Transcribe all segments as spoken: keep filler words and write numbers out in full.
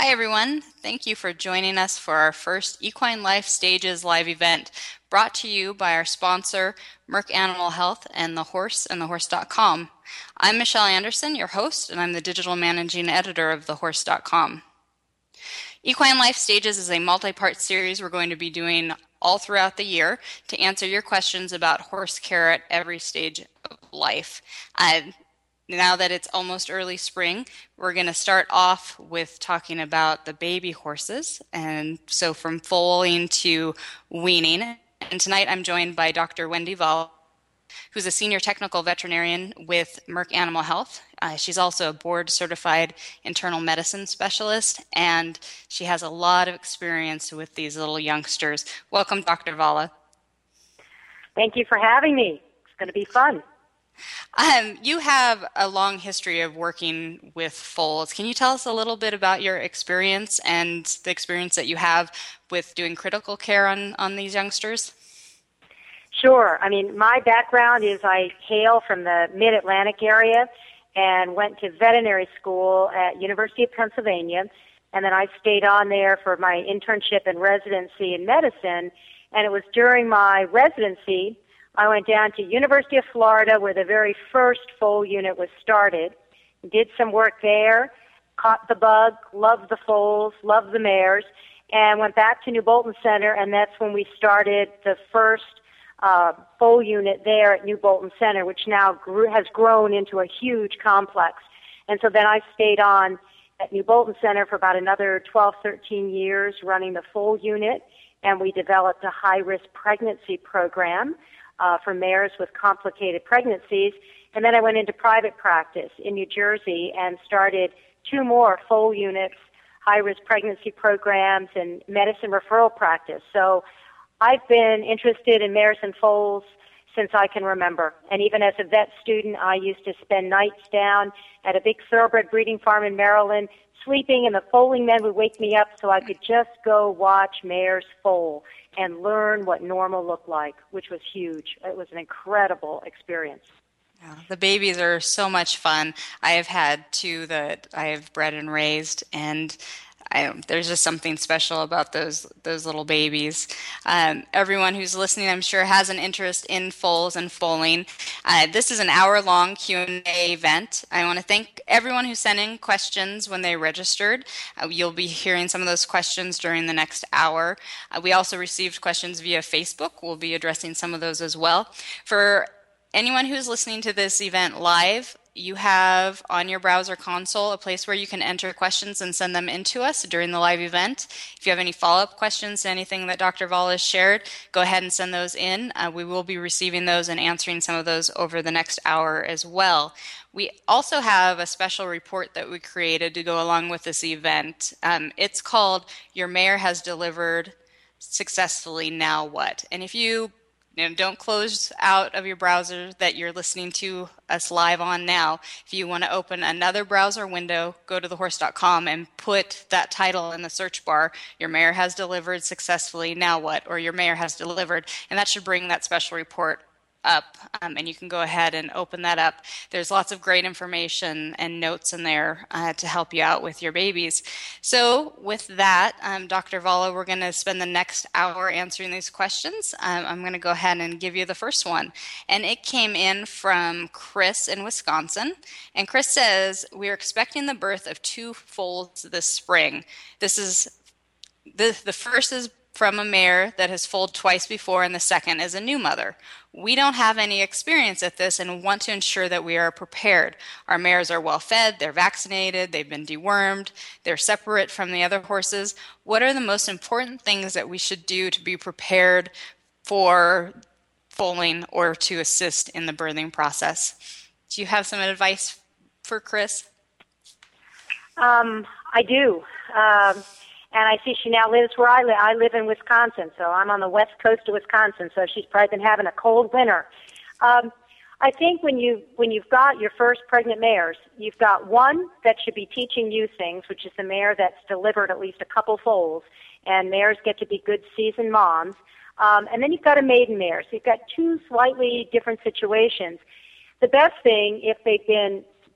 Hi, everyone. Thank you for joining us for our first Equine Life Stages live event, brought to you by our sponsor, Merck Animal Health and The Horse and the horse dot com. I'm Michelle Anderson, your host, and I'm the digital managing editor of the horse dot com. Equine Life Stages is a multi-part series we're going to be doing all throughout the year to answer your questions about horse care at every stage of life. Uh, Now that it's almost early spring, we're going to start off with talking about the baby horses, and so from foaling to weaning. And tonight I'm joined by Doctor Wendy Valla, who's a senior technical veterinarian with Merck Animal Health. Uh, she's also a board-certified internal medicine specialist, and she has a lot of experience with these little youngsters. Welcome, Doctor Valla. Thank you for having me. It's going to be fun. Um, you have a long history of working with foals. Can you tell us a little bit about your experience and the experience that you have with doing critical care on, on these youngsters? Sure. I mean, my background is I hail from the Mid-Atlantic area and went to veterinary school at University of Pennsylvania, and then I stayed on there for my internship and residency in medicine, and it was during my residency I went down to University of Florida where the very first foal unit was started, did some work there, caught the bug, loved the foals, loved the mares, and went back to New Bolton Center, and that's when we started the first uh, foal unit there at New Bolton Center, which now grew, has grown into a huge complex. And so then I stayed on at New Bolton Center for about another twelve, thirteen years running the foal unit, and we developed a high-risk pregnancy program Uh, for mares with complicated pregnancies. And then I went into private practice in New Jersey and started two more foal units, high-risk pregnancy programs, and medicine referral practice. So I've been interested in mares and foals since I can remember. And even as a vet student, I used to spend nights down at a big thoroughbred breeding farm in Maryland, sleeping, and the foaling men would wake me up so I could just go watch mares foal and learn what normal looked like, which was huge. It was an incredible experience. Yeah, the babies are so much fun. I have had two that I have bred and raised, and I, there's just something special about those those little babies. Um, everyone who's listening, I'm sure, has an interest in foals and foaling. Uh, this is an hour-long Q and A event. I want to thank everyone who sent in questions when they registered. Uh, you'll be hearing some of those questions during the next hour. Uh, we also received questions via Facebook. We'll be addressing some of those as well. For anyone who's listening to this event live, you have on your browser console a place where you can enter questions and send them in to us during the live event. If you have any follow-up questions to anything that Doctor Valla has shared, go ahead and send those in. Uh, we will be receiving those and answering some of those over the next hour as well. We also have a special report that we created to go along with this event. Um, it's called Your Mare Has Delivered Successfully, Now What? And if you You know, don't close out of your browser that you're listening to us live on now. If you want to open another browser window, go to the horse dot com and put that title in the search bar. Your mare has delivered successfully, now what? Or your mare has delivered. And that should bring that special report up, um, and you can go ahead and open that up. There's lots of great information and notes in there uh, to help you out with your babies. So with that, um, Doctor Valla, we're going to spend the next hour answering these questions. Um, I'm going to go ahead and give you the first one. And it came in from Chris in Wisconsin. And Chris says, we're expecting the birth of two foals this spring. This is the, the first is from a mare that has foaled twice before, and the second is a new mother. We don't have any experience at this and want to ensure that we are prepared. Our mares are well fed, they're vaccinated, they've been dewormed, they're separate from the other horses. What are the most important things that we should do to be prepared for foaling or to assist in the birthing process? Do you have some advice for Chris? Um, I do. Um, And I see she now lives where I live. I live in Wisconsin, so I'm on the west coast of Wisconsin, so she's probably been having a cold winter. Um, I think when, you, when you've got your first pregnant mares, you've got one that should be teaching you things, which is the mare that's delivered at least a couple foals, and mares get to be good seasoned moms. Um, and then you've got a maiden mare, so you've got two slightly different situations. The best thing, if they've been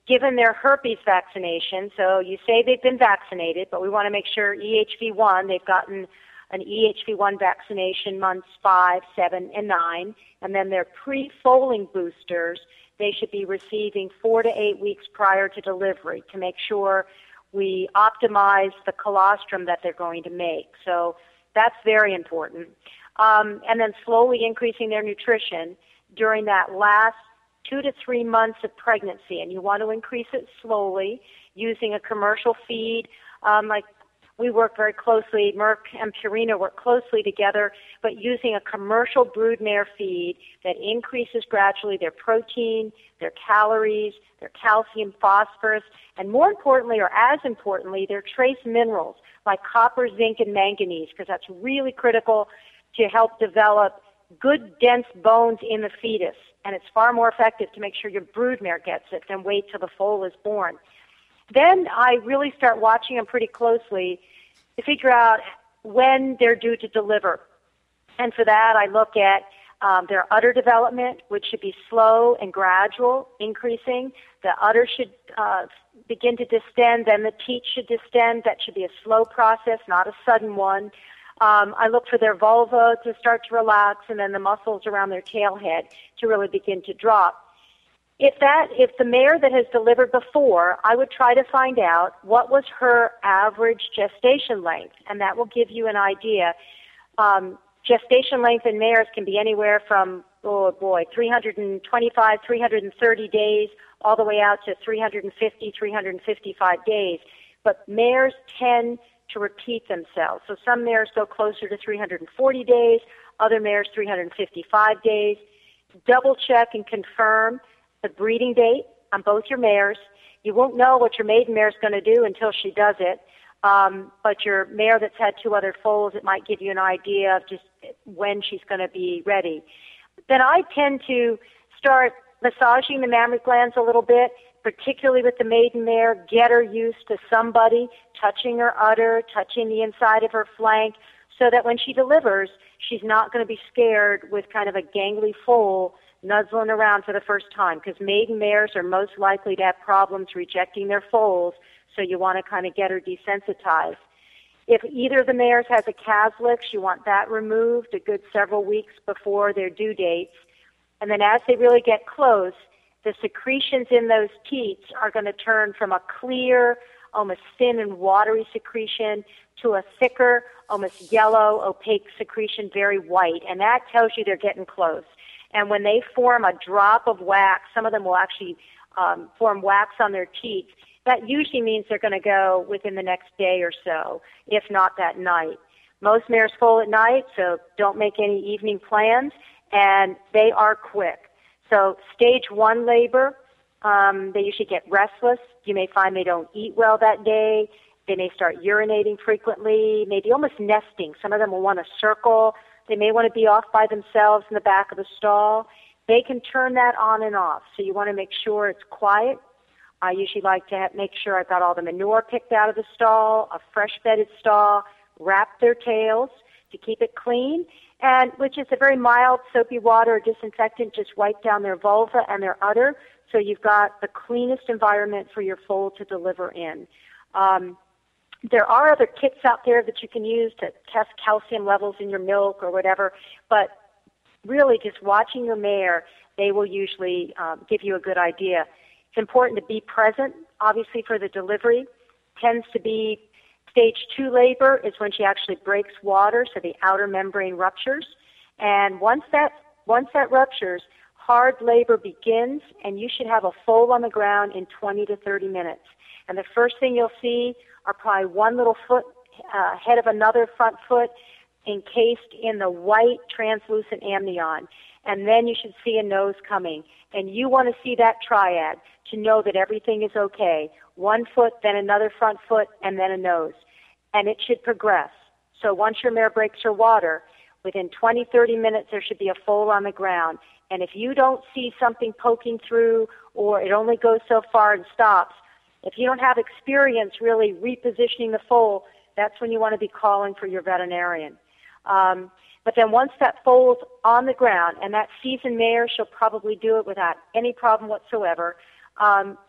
given their herpes vaccination. So you say they've been vaccinated, but we want to make sure E H V one, they've gotten an E H V one vaccination months five, seven, and nine, and then their pre-foaling boosters, they should be receiving four to eight weeks prior to delivery to make sure we optimize the colostrum that they're going to make. So that's very important. Um, and then slowly increasing their nutrition during that last two to three months of pregnancy. And you want to increase it slowly using a commercial feed. Um, like we work very closely, Merck and Purina work closely together, but using a commercial broodmare feed that increases gradually their protein, their calories, their calcium, phosphorus, and more importantly, or as importantly, their trace minerals like copper, zinc, and manganese, because that's really critical to help develop good, dense bones in the fetus. And it's far more effective to make sure your broodmare gets it than wait till the foal is born. Then I really start watching them pretty closely to figure out when they're due to deliver. And for that, I look at um, their udder development, which should be slow and gradual, increasing. The udder should uh, begin to distend, then the teat should distend. That should be a slow process, not a sudden one. Um, I look for their vulva to start to relax, and then the muscles around their tail head to really begin to drop. If that, if the mare that has delivered before, I would try to find out what was her average gestation length, and that will give you an idea. Um, gestation length in mares can be anywhere from, oh boy, three hundred twenty-five, three hundred thirty days, all the way out to three hundred fifty, three hundred fifty-five days. But mares tend to repeat themselves. So some mares go closer to three hundred forty days, other mares three hundred fifty-five days. Double check and confirm the breeding date on both your mares. You won't know what your maiden mare is going to do until she does it. Um, but your mare that's had two other foals, it might give you an idea of just when she's going to be ready. Then I tend to start massaging the mammary glands a little bit, particularly with the maiden mare, get her used to somebody touching her udder, touching the inside of her flank, so that when she delivers, she's not going to be scared with kind of a gangly foal nuzzling around for the first time, because maiden mares are most likely to have problems rejecting their foals, so you want to kind of get her desensitized. If either of the mares has a caslix, you want that removed a good several weeks before their due dates. And then as they really get close, the secretions in those teats are going to turn from a clear, almost thin and watery secretion to a thicker, almost yellow, opaque secretion, very white. And that tells you they're getting close. And when they form a drop of wax, some of them will actually um, form wax on their teats. That usually means they're going to go within the next day or so, if not that night. Most mares foal at night, so don't make any evening plans, and they are quick. So stage one labor, um, they usually get restless. You may find they don't eat well that day. They may start urinating frequently, maybe almost nesting. Some of them will want to circle. They may want to be off by themselves in the back of the stall. They can turn that on and off, so you want to make sure it's quiet. I usually like to have, make sure I've got all the manure picked out of the stall, a fresh-bedded stall, wrap their tails to keep it clean, and which is a very mild soapy water or disinfectant, just wipe down their vulva and their udder, so you've got the cleanest environment for your foal to deliver in. Um, There are other kits out there that you can use to test calcium levels in your milk or whatever, but really just watching your mare, they will usually um, give you a good idea. It's important to be present, obviously, for the delivery. Tends to be stage two labor is when she actually breaks water, so the outer membrane ruptures. And once that once that ruptures, hard labor begins, and you should have a foal on the ground in twenty to thirty minutes. And the first thing you'll see are probably one little foot uh, ahead of another front foot encased in the white translucent amnion. And then you should see a nose coming. And you want to see that triad to know that everything is okay. One foot, then another front foot, and then a nose. And it should progress. So once your mare breaks her water, within twenty, thirty minutes there should be a foal on the ground. And if you don't see something poking through, or it only goes so far and stops, if you don't have experience really repositioning the foal, that's when you want to be calling for your veterinarian. Um, but then once that foal's on the ground, and that seasoned mare, she'll probably do it without any problem whatsoever, um,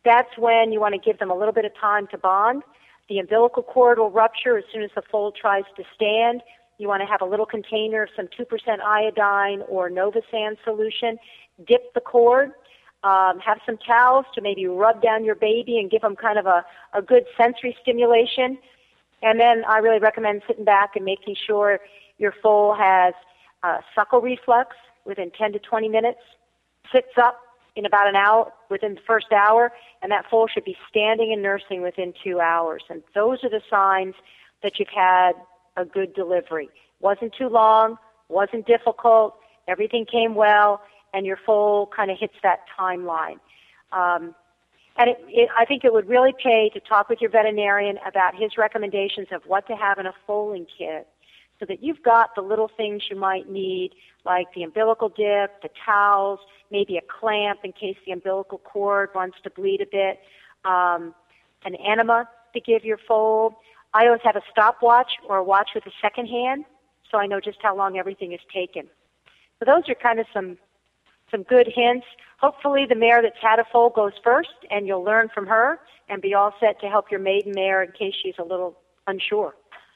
that's when you want to give them a little bit of time to bond. The umbilical cord will rupture as soon as the foal tries to stand. You want to have a little container of some two percent iodine or Novosan solution. Dip the cord. Um, have some towels to maybe rub down your baby and give them kind of a, a good sensory stimulation. And then I really recommend sitting back and making sure your foal has uh, suckle reflux within ten to twenty minutes, sits up in about an hour, within the first hour, and that foal should be standing and nursing within two hours. And those are the signs that you've had a good delivery. Wasn't too long, wasn't difficult, everything came well, and your foal kind of hits that timeline. Um, and it, it, I think it would really pay to talk with your veterinarian about his recommendations of what to have in a foaling kit, so that you've got the little things you might need, like the umbilical dip, the towels, maybe a clamp in case the umbilical cord wants to bleed a bit, um, an enema to give your foal. I always have a stopwatch or a watch with a second hand, so I know just how long everything is taken. So those are kind of some some good hints. Hopefully the mare that's had a foal goes first, and you'll learn from her and be all set to help your maiden mare in case she's a little unsure.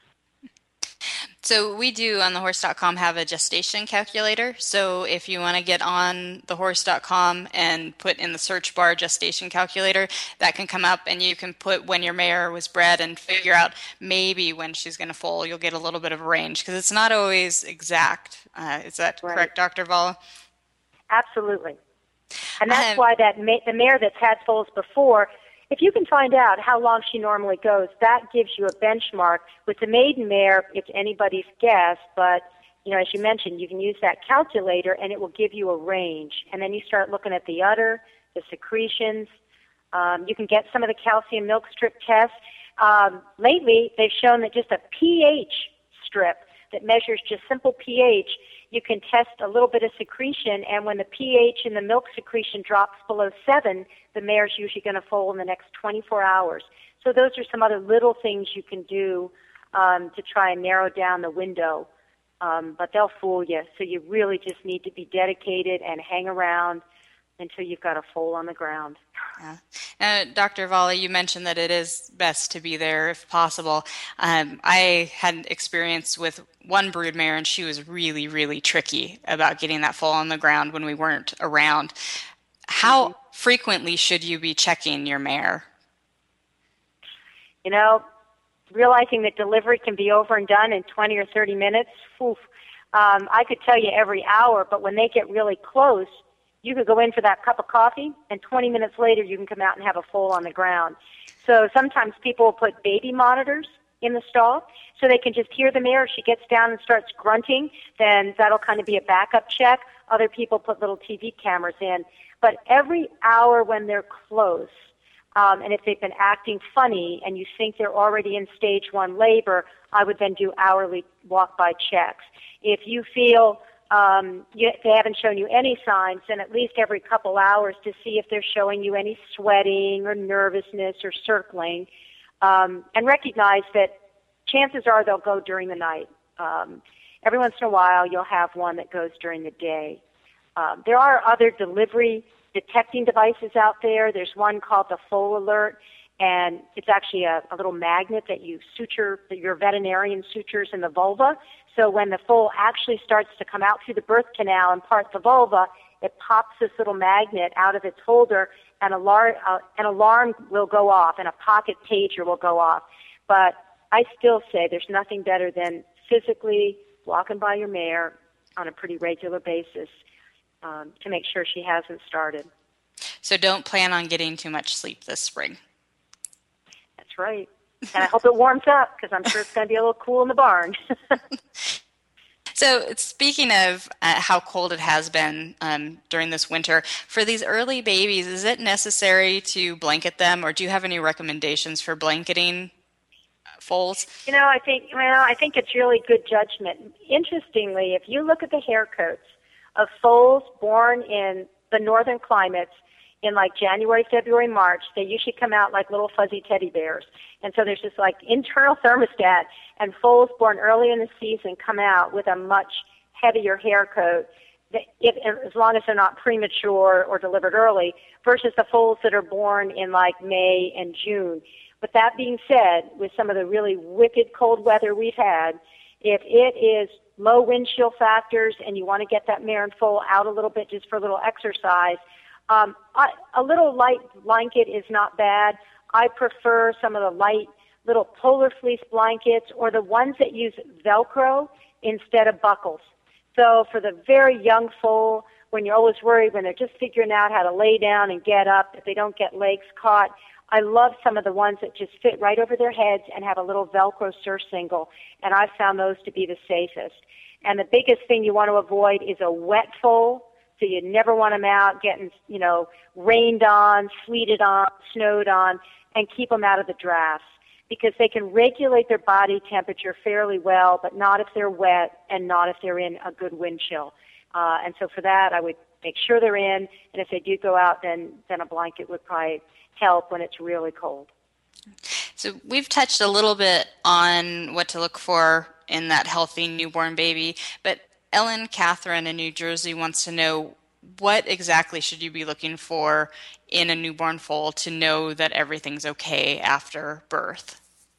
So we do on the horse dot com have a gestation calculator. So if you want to get on the horse dot com and put in the search bar gestation calculator, that can come up and you can put when your mare was bred and figure out maybe when she's going to foal. You'll get a little bit of a range because it's not always exact. Uh, is that right. correct, Doctor Valla? Absolutely. And that's um, why that ma- the mare that's had foals before, if you can find out how long she normally goes, that gives you a benchmark. With the maiden mare, it's anybody's guess, but you know, as you mentioned, you can use that calculator and it will give you a range. And then you start looking at the udder, the secretions. Um, you can get some of the calcium milk strip tests. Um, lately, they've shown that just a pH strip that measures just simple pH, you can test a little bit of secretion, and when the pH in the milk secretion drops below seven, the mare's usually going to foal in the next twenty-four hours. So those are some other little things you can do um, to try and narrow down the window, um, but they'll fool you. So you really just need to be dedicated and hang around until you've got a foal on the ground. Yeah. Uh, Doctor Valla, you mentioned that it is best to be there if possible. Um, I had experience with one broodmare, and she was really, really tricky about getting that foal on the ground when we weren't around. How mm-hmm. frequently should you be checking your mare? You know, realizing that delivery can be over and done in twenty or thirty minutes, oof, um, I could tell you every hour, but when they get really close, you could go in for that cup of coffee, and twenty minutes later you can come out and have a foal on the ground. So sometimes people will put baby monitors in the stall so they can just hear the mare. If she gets down and starts grunting, then that'll kind of be a backup check. Other people put little T V cameras in. But every hour when they're close, um, and if they've been acting funny and you think they're already in stage one labor, I would then do hourly walk-by checks. If you feel Um, you, they haven't shown you any signs, then at least every couple hours to see if they're showing you any sweating or nervousness or circling, um, and recognize that chances are they'll go during the night. Um, every once in a while, you'll have one that goes during the day. Um, there are other delivery detecting devices out there. There's one called the Foal Alert, and it's actually a, a little magnet that you suture, that your veterinarian sutures in the vulva. So when the foal actually starts to come out through the birth canal and part the vulva, it pops this little magnet out of its holder, and alarm, uh, an alarm will go off, and a pocket pager will go off. But I still say there's nothing better than physically walking by your mare on a pretty regular basis um, to make sure she hasn't started. So don't plan on getting too much sleep this spring. That's right. And I hope it warms up because I'm sure it's going to be a little cool in the barn. So speaking of uh, how cold it has been um, during this winter, for these early babies, is it necessary to blanket them, or do you have any recommendations for blanketing foals? You know, I think, well, I think it's really good judgment. Interestingly, if you look at the hair coats of foals born in the northern climates, in like January, February, March, they usually come out like little fuzzy teddy bears. And so there's this like internal thermostat, and foals born early in the season come out with a much heavier hair coat if, as long as they're not premature or delivered early, versus the foals that are born in like May and June. But that being said, with some of the really wicked cold weather we've had, if it is low wind chill factors and you want to get that mare and foal out a little bit just for a little exercise, um, I, a little light blanket is not bad. I prefer some of the light little polar fleece blankets or the ones that use Velcro instead of buckles. So for the very young foal, when you're always worried when they're just figuring out how to lay down and get up, if they don't get legs caught, I love some of the ones that just fit right over their heads and have a little Velcro surcingle, and I've found those to be the safest. And the biggest thing you want to avoid is a wet foal, so you never want them out getting, you know, rained on, sleeted on, snowed on, and keep them out of the drafts, because they can regulate their body temperature fairly well, but not if they're wet and not if they're in a good wind chill. Uh, and so for that, I would make sure they're in, and if they do go out, then, then a blanket would probably help when it's really cold. So we've touched a little bit on what to look for in that healthy newborn baby, but Ellen Catherine in New Jersey wants to know, what exactly should you be looking for in a newborn foal to know that everything's okay after birth?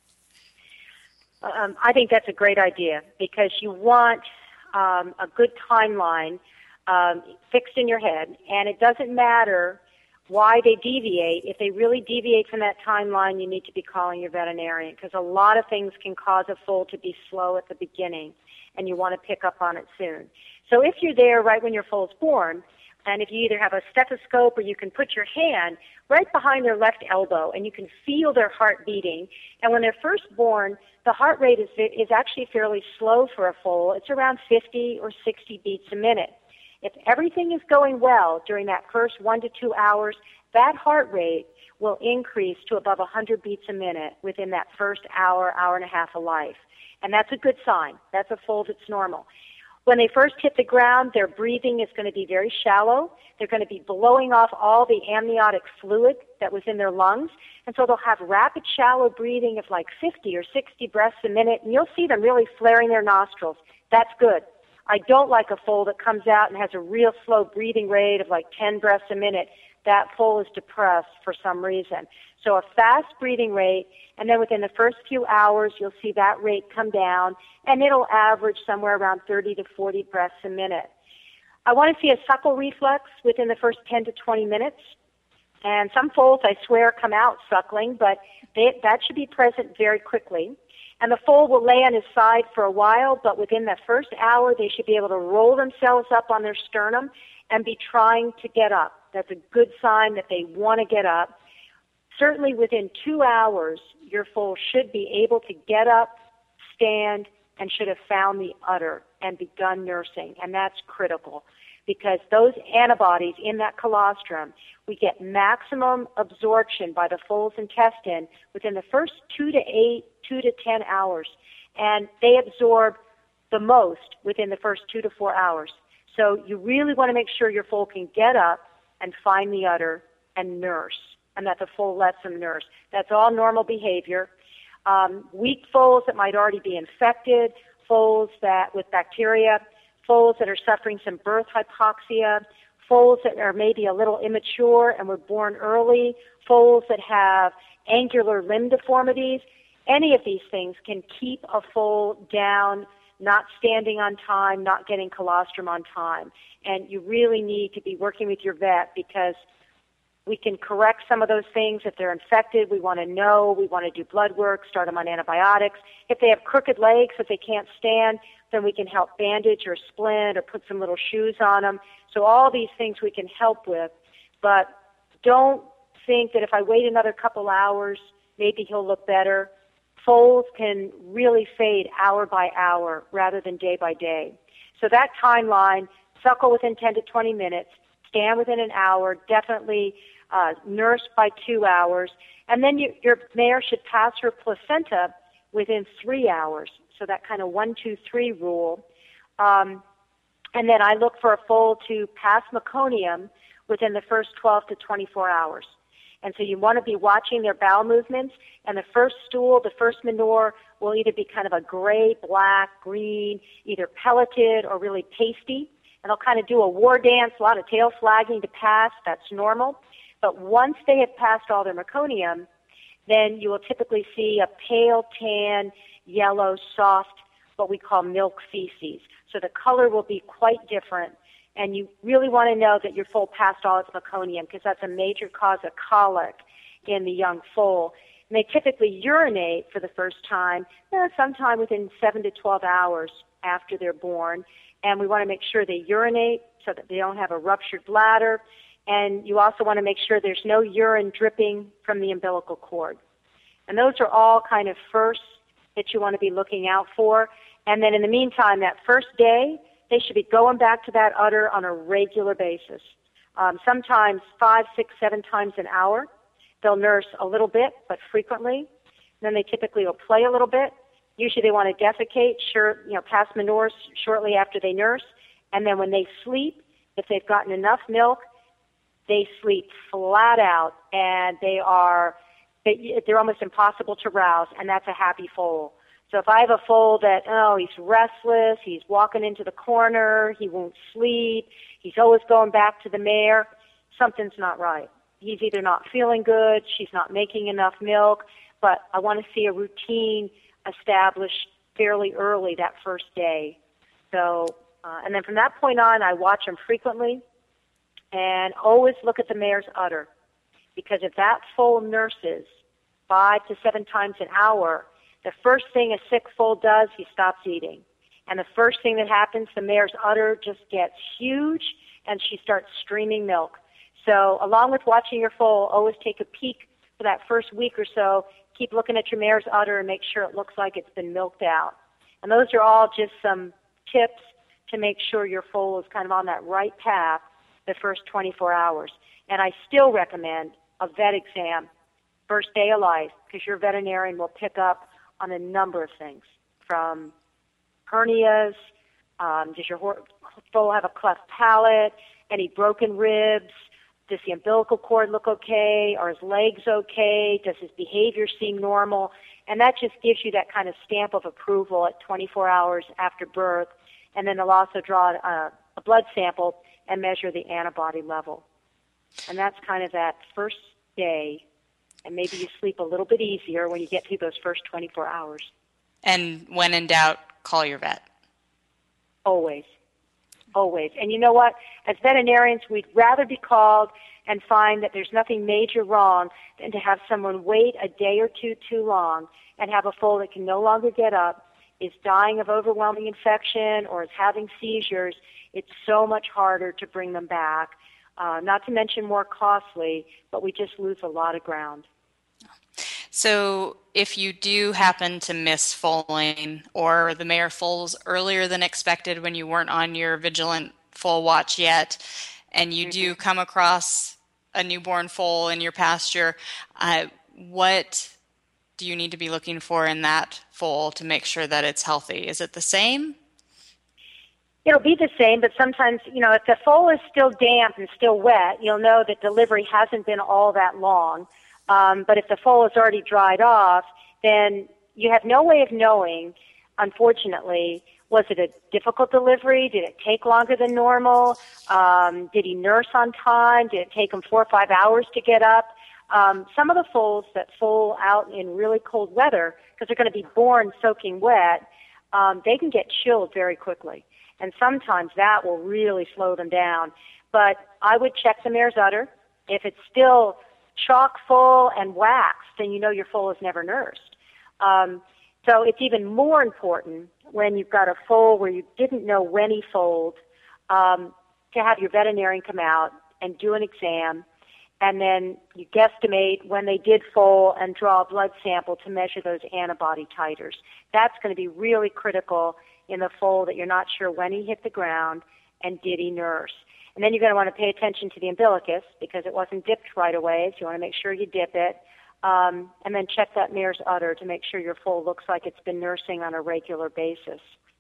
Um, I think that's a great idea, because you want um, a good timeline um, fixed in your head, and it doesn't matter why they deviate. If they really deviate from that timeline, you need to be calling your veterinarian, because a lot of things can cause a foal to be slow at the beginning, and you want to pick up on it soon. So if you're there right when your foal's born, and if you either have a stethoscope or you can put your hand right behind their left elbow and you can feel their heart beating, and when they're first born, the heart rate is, is actually fairly slow for a foal. It's around fifty or sixty beats a minute. If everything is going well during that first one to two hours, that heart rate will increase to above one hundred beats a minute within that first hour, hour and a half of life. And that's a good sign. That's a foal that's normal. When they first hit the ground, their breathing is going to be very shallow. They're going to be blowing off all the amniotic fluid that was in their lungs. And so they'll have rapid, shallow breathing of like fifty or sixty breaths a minute, and you'll see them really flaring their nostrils. That's good. I don't like a foal that comes out and has a real slow breathing rate of like ten breaths a minute. That foal is depressed for some reason. So a fast breathing rate, and then within the first few hours, you'll see that rate come down, and it'll average somewhere around thirty to forty breaths a minute. I want to see a suckle reflex within the first ten to twenty minutes. And some foals, I swear, come out suckling, but they, that should be present very quickly. And the foal will lay on his side for a while, but within the first hour, they should be able to roll themselves up on their sternum and be trying to get up. That's a good sign that they want to get up. Certainly within two hours, your foal should be able to get up, stand, and should have found the udder and begun nursing. And that's critical, because those antibodies in that colostrum, we get maximum absorption by the foal's intestine within the first two to eight, two to ten hours. And they absorb the most within the first two to four hours. So you really want to make sure your foal can get up and find the udder and nurse, and that the foal lets them nurse. That's all normal behavior. Um, weak foals that might already be infected, foals that with bacteria, foals that are suffering some birth hypoxia, foals that are maybe a little immature and were born early, foals that have angular limb deformities. Any of these things can keep a foal down, not standing on time, not getting colostrum on time. And you really need to be working with your vet, because we can correct some of those things. If they're infected, we want to know. We want to do blood work, start them on antibiotics. If they have crooked legs, if they can't stand, then we can help bandage or splint or put some little shoes on them. So all these things we can help with. But don't think that if I wait another couple hours, maybe he'll look better. Foals can really fade hour by hour rather than day by day. So that timeline, suckle within ten to twenty minutes, stand within an hour, definitely uh, nurse by two hours, and then you, your mare should pass her placenta within three hours. So that kind of one, two, three rule. Um, and then I look for a foal to pass meconium within the first twelve to twenty-four hours. And so you want to be watching their bowel movements, and the first stool, the first manure, will either be kind of a gray, black, green, either pelleted or really pasty. and they'll kind of do a war dance, a lot of tail flagging to pass. That's normal. But once they have passed all their meconium, then you will typically see a pale tan, yellow, soft, what we call milk feces. So the color will be quite different, and you really want to know that your foal passed all its meconium because that's a major cause of colic in the young foal. And they typically urinate for the first time, eh, sometime within seven to twelve hours after they're born. And we want to make sure they urinate so that they don't have a ruptured bladder. And you also want to make sure there's no urine dripping from the umbilical cord. And those are all kind of firsts that you want to be looking out for. And then in the meantime, that first day, they should be going back to that udder on a regular basis, um, sometimes five, six, seven times an hour. They'll nurse a little bit, but frequently. Then they typically will play a little bit. Usually they want to defecate, sure, you know, pass manure shortly after they nurse. And then when they sleep, if they've gotten enough milk, they sleep flat out, and they are they, they're almost impossible to rouse, and that's a happy foal. So if I have a foal that, oh, he's restless, he's walking into the corner, he won't sleep, he's always going back to the mare, something's not right. He's either not feeling good, she's not making enough milk, but I want to see a routine established fairly early that first day. So, uh, and then from that point on, I watch them frequently and always look at the mare's udder, because if that foal nurses five to seven times an hour, the first thing a sick foal does, he stops eating. And the first thing that happens, the mare's udder just gets huge, and she starts streaming milk. So along with watching your foal, always take a peek for that first week or so. Keep looking at your mare's udder and make sure it looks like it's been milked out. And those are all just some tips to make sure your foal is kind of on that right path the first twenty-four hours. And I still recommend a vet exam first day of life, because your veterinarian will pick up on a number of things, from hernias, um, does your foal have a cleft palate, any broken ribs, does the umbilical cord look okay, are his legs okay, does his behavior seem normal, and that just gives you that kind of stamp of approval at twenty-four hours after birth. And then they'll also draw a, a blood sample and measure the antibody level. And that's kind of that first day, and maybe you sleep a little bit easier when you get through those first twenty-four hours. And when in doubt, call your vet. Always. Always. And you know what? As veterinarians, we'd rather be called and find that there's nothing major wrong than to have someone wait a day or two too long and have a foal that can no longer get up, is dying of overwhelming infection, or is having seizures. It's so much harder to bring them back, uh, not to mention more costly, but we just lose a lot of ground. So if you do happen to miss foaling, or the mare foals earlier than expected when you weren't on your vigilant foal watch yet, and you mm-hmm. do come across a newborn foal in your pasture, uh, what do you need to be looking for in that foal to make sure that it's healthy? Is it the same? It'll be the same, but sometimes, you know, if the foal is still damp and still wet, you'll know that delivery hasn't been all that long. Um, but if the foal has already dried off, then you have no way of knowing, unfortunately, was it a difficult delivery? Did it take longer than normal? Um, did he nurse on time? Did it take him four or five hours to get up? Um, some of the foals that foal out in really cold weather, because they're going to be born soaking wet, um, they can get chilled very quickly. And sometimes that will really slow them down. But I would check the mare's udder. If it's still chock full and waxed, then you know your foal has never nursed. Um, so it's even more important when you've got a foal where you didn't know when he foaled, um, to have your veterinarian come out and do an exam, and then you guesstimate when they did foal and draw a blood sample to measure those antibody titers. That's going to be really critical in the foal that you're not sure when he hit the ground and did he nurse. And then you're going to want to pay attention to the umbilicus, because it wasn't dipped right away, so you want to make sure you dip it. Um, and then check that mare's udder to make sure your foal looks like it's been nursing on a regular basis.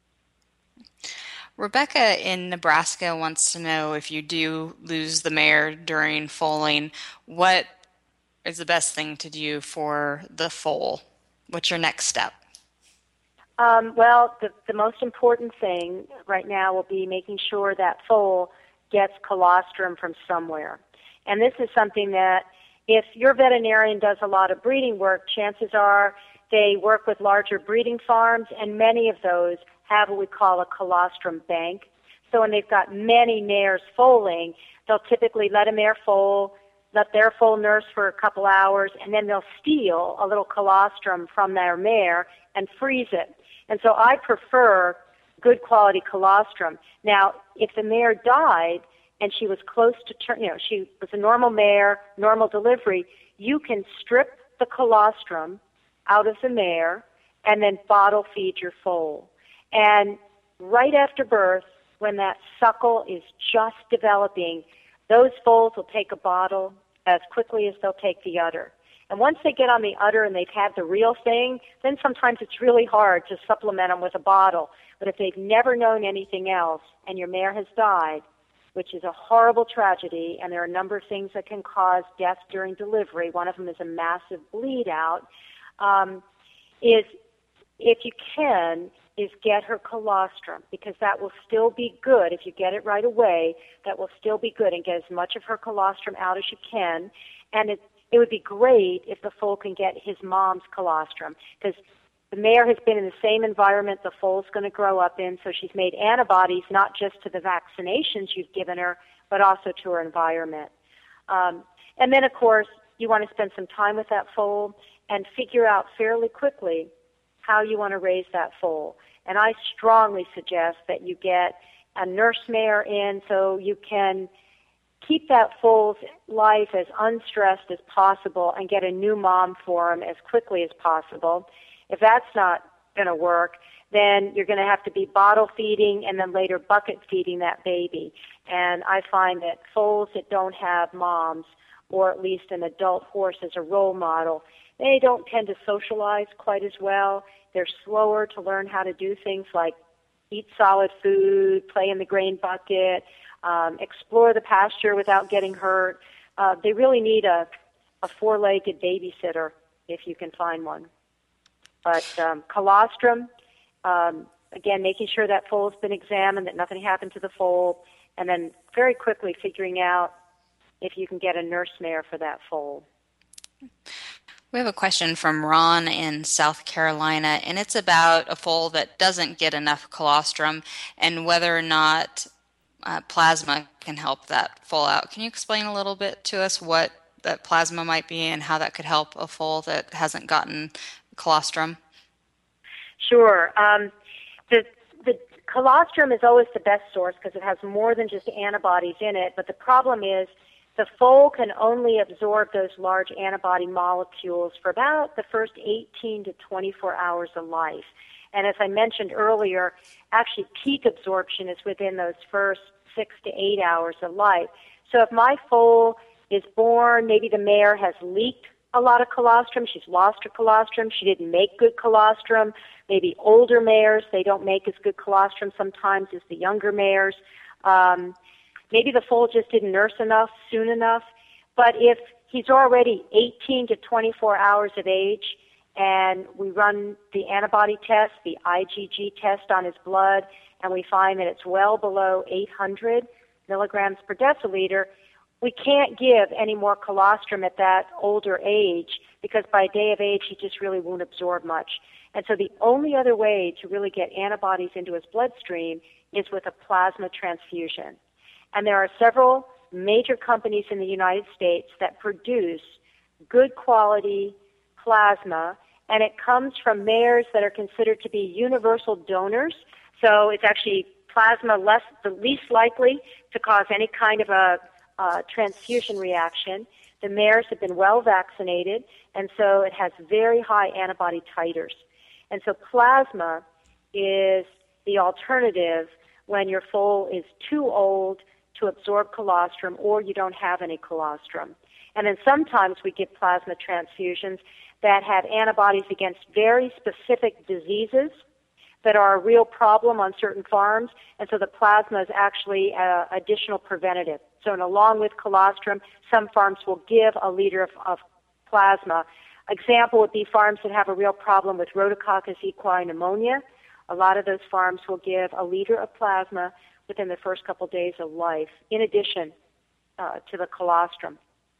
Rebecca in Nebraska wants to know, if you do lose the mare during foaling, what is the best thing to do for the foal? What's your next step? Um, well, the, the most important thing right now will be making sure that foal gets colostrum from somewhere. And this is something that if your veterinarian does a lot of breeding work, chances are they work with larger breeding farms, and many of those have what we call a colostrum bank. So when they've got many mares foaling, they'll typically let a mare foal, let their foal nurse for a couple hours, and then they'll steal a little colostrum from their mare and freeze it. And so I prefer good quality colostrum. Now, if the mare died and she was close to turn, you know, she was a normal mare, normal delivery, you can strip the colostrum out of the mare and then bottle feed your foal. And right after birth, when that suckle is just developing, those foals will take a bottle as quickly as they'll take the udder. And once they get on the udder and they've had the real thing, then sometimes it's really hard to supplement them with a bottle. But if they've never known anything else and your mare has died, which is a horrible tragedy, and there are a number of things that can cause death during delivery, one of them is a massive bleed out, um, is if you can, is get her colostrum, because that will still be good. If you get it right away, that will still be good, and get as much of her colostrum out as you can. And it, it would be great if the foal can get his mom's colostrum, because the mare has been in the same environment the foal's going to grow up in, so she's made antibodies not just to the vaccinations you've given her, but also to her environment. Um, and then, of course, you want to spend some time with that foal and figure out fairly quickly how you want to raise that foal. And I strongly suggest that you get a nurse mare in so you can keep that foal's life as unstressed as possible and get a new mom for him as quickly as possible. If that's not going to work, then you're going to have to be bottle feeding and then later bucket feeding that baby. And I find that foals that don't have moms, or at least an adult horse as a role model, they don't tend to socialize quite as well. They're slower to learn how to do things like eat solid food, play in the grain bucket, um, explore the pasture without getting hurt. Uh, they really need a, a four-legged babysitter if you can find one. But um, colostrum, um, again, making sure that foal's been examined, that nothing happened to the foal, and then very quickly figuring out if you can get a nurse mare for that foal. We have a question from Ron in South Carolina, and it's about a foal that doesn't get enough colostrum and whether or not uh, plasma can help that foal out. Can you explain a little bit to us what that plasma might be and how that could help a foal that hasn't gotten colostrum? Sure. Um, the, the colostrum is always the best source because it has more than just antibodies in it, but the problem is the foal can only absorb those large antibody molecules for about the first eighteen to twenty-four hours of life. And as I mentioned earlier, actually peak absorption is within those first six to eight hours of life. So if my foal is born, maybe the mare has leaked a lot of colostrum, she's lost her colostrum, she didn't make good colostrum. Maybe older mares, they don't make as good colostrum sometimes as the younger mares. Um, Maybe the foal just didn't nurse enough soon enough. But if he's already eighteen to twenty-four hours of age and we run the antibody test, the I G G test on his blood, and we find that it's well below eight hundred milligrams per deciliter, we can't give any more colostrum at that older age because by day of age he just really won't absorb much. And so the only other way to really get antibodies into his bloodstream is with a plasma transfusion. And there are several major companies in the United States that produce good quality plasma, and it comes from mares that are considered to be universal donors. So it's actually plasma less, the least likely to cause any kind of a, a transfusion reaction. The mares have been well vaccinated, and so it has very high antibody titers. And so plasma is the alternative when your foal is too old to absorb colostrum or you don't have any colostrum. And then sometimes we give plasma transfusions that have antibodies against very specific diseases that are a real problem on certain farms, and so the plasma is actually uh, additional preventative. So and along with colostrum, some farms will give a liter of, of plasma Example would be farms that have a real problem with Rhodococcus equi pneumonia. A lot of those farms will give a liter of plasma within the first couple days of life, in addition uh, to the colostrum.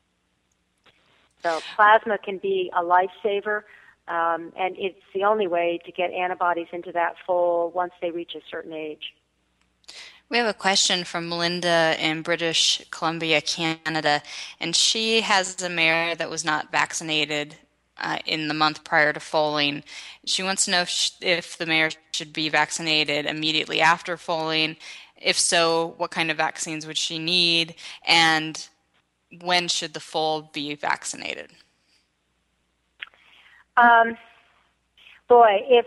So plasma can be a lifesaver, um, and it's the only way to get antibodies into that foal once they reach a certain age. We have a question from Linda in British Columbia, Canada, and she has a mare that was not vaccinated uh, in the month prior to foaling. She wants to know if, sh- if the mare should be vaccinated immediately after foaling. If so, what kind of vaccines would she need, and when should the foal be vaccinated? Um, boy, if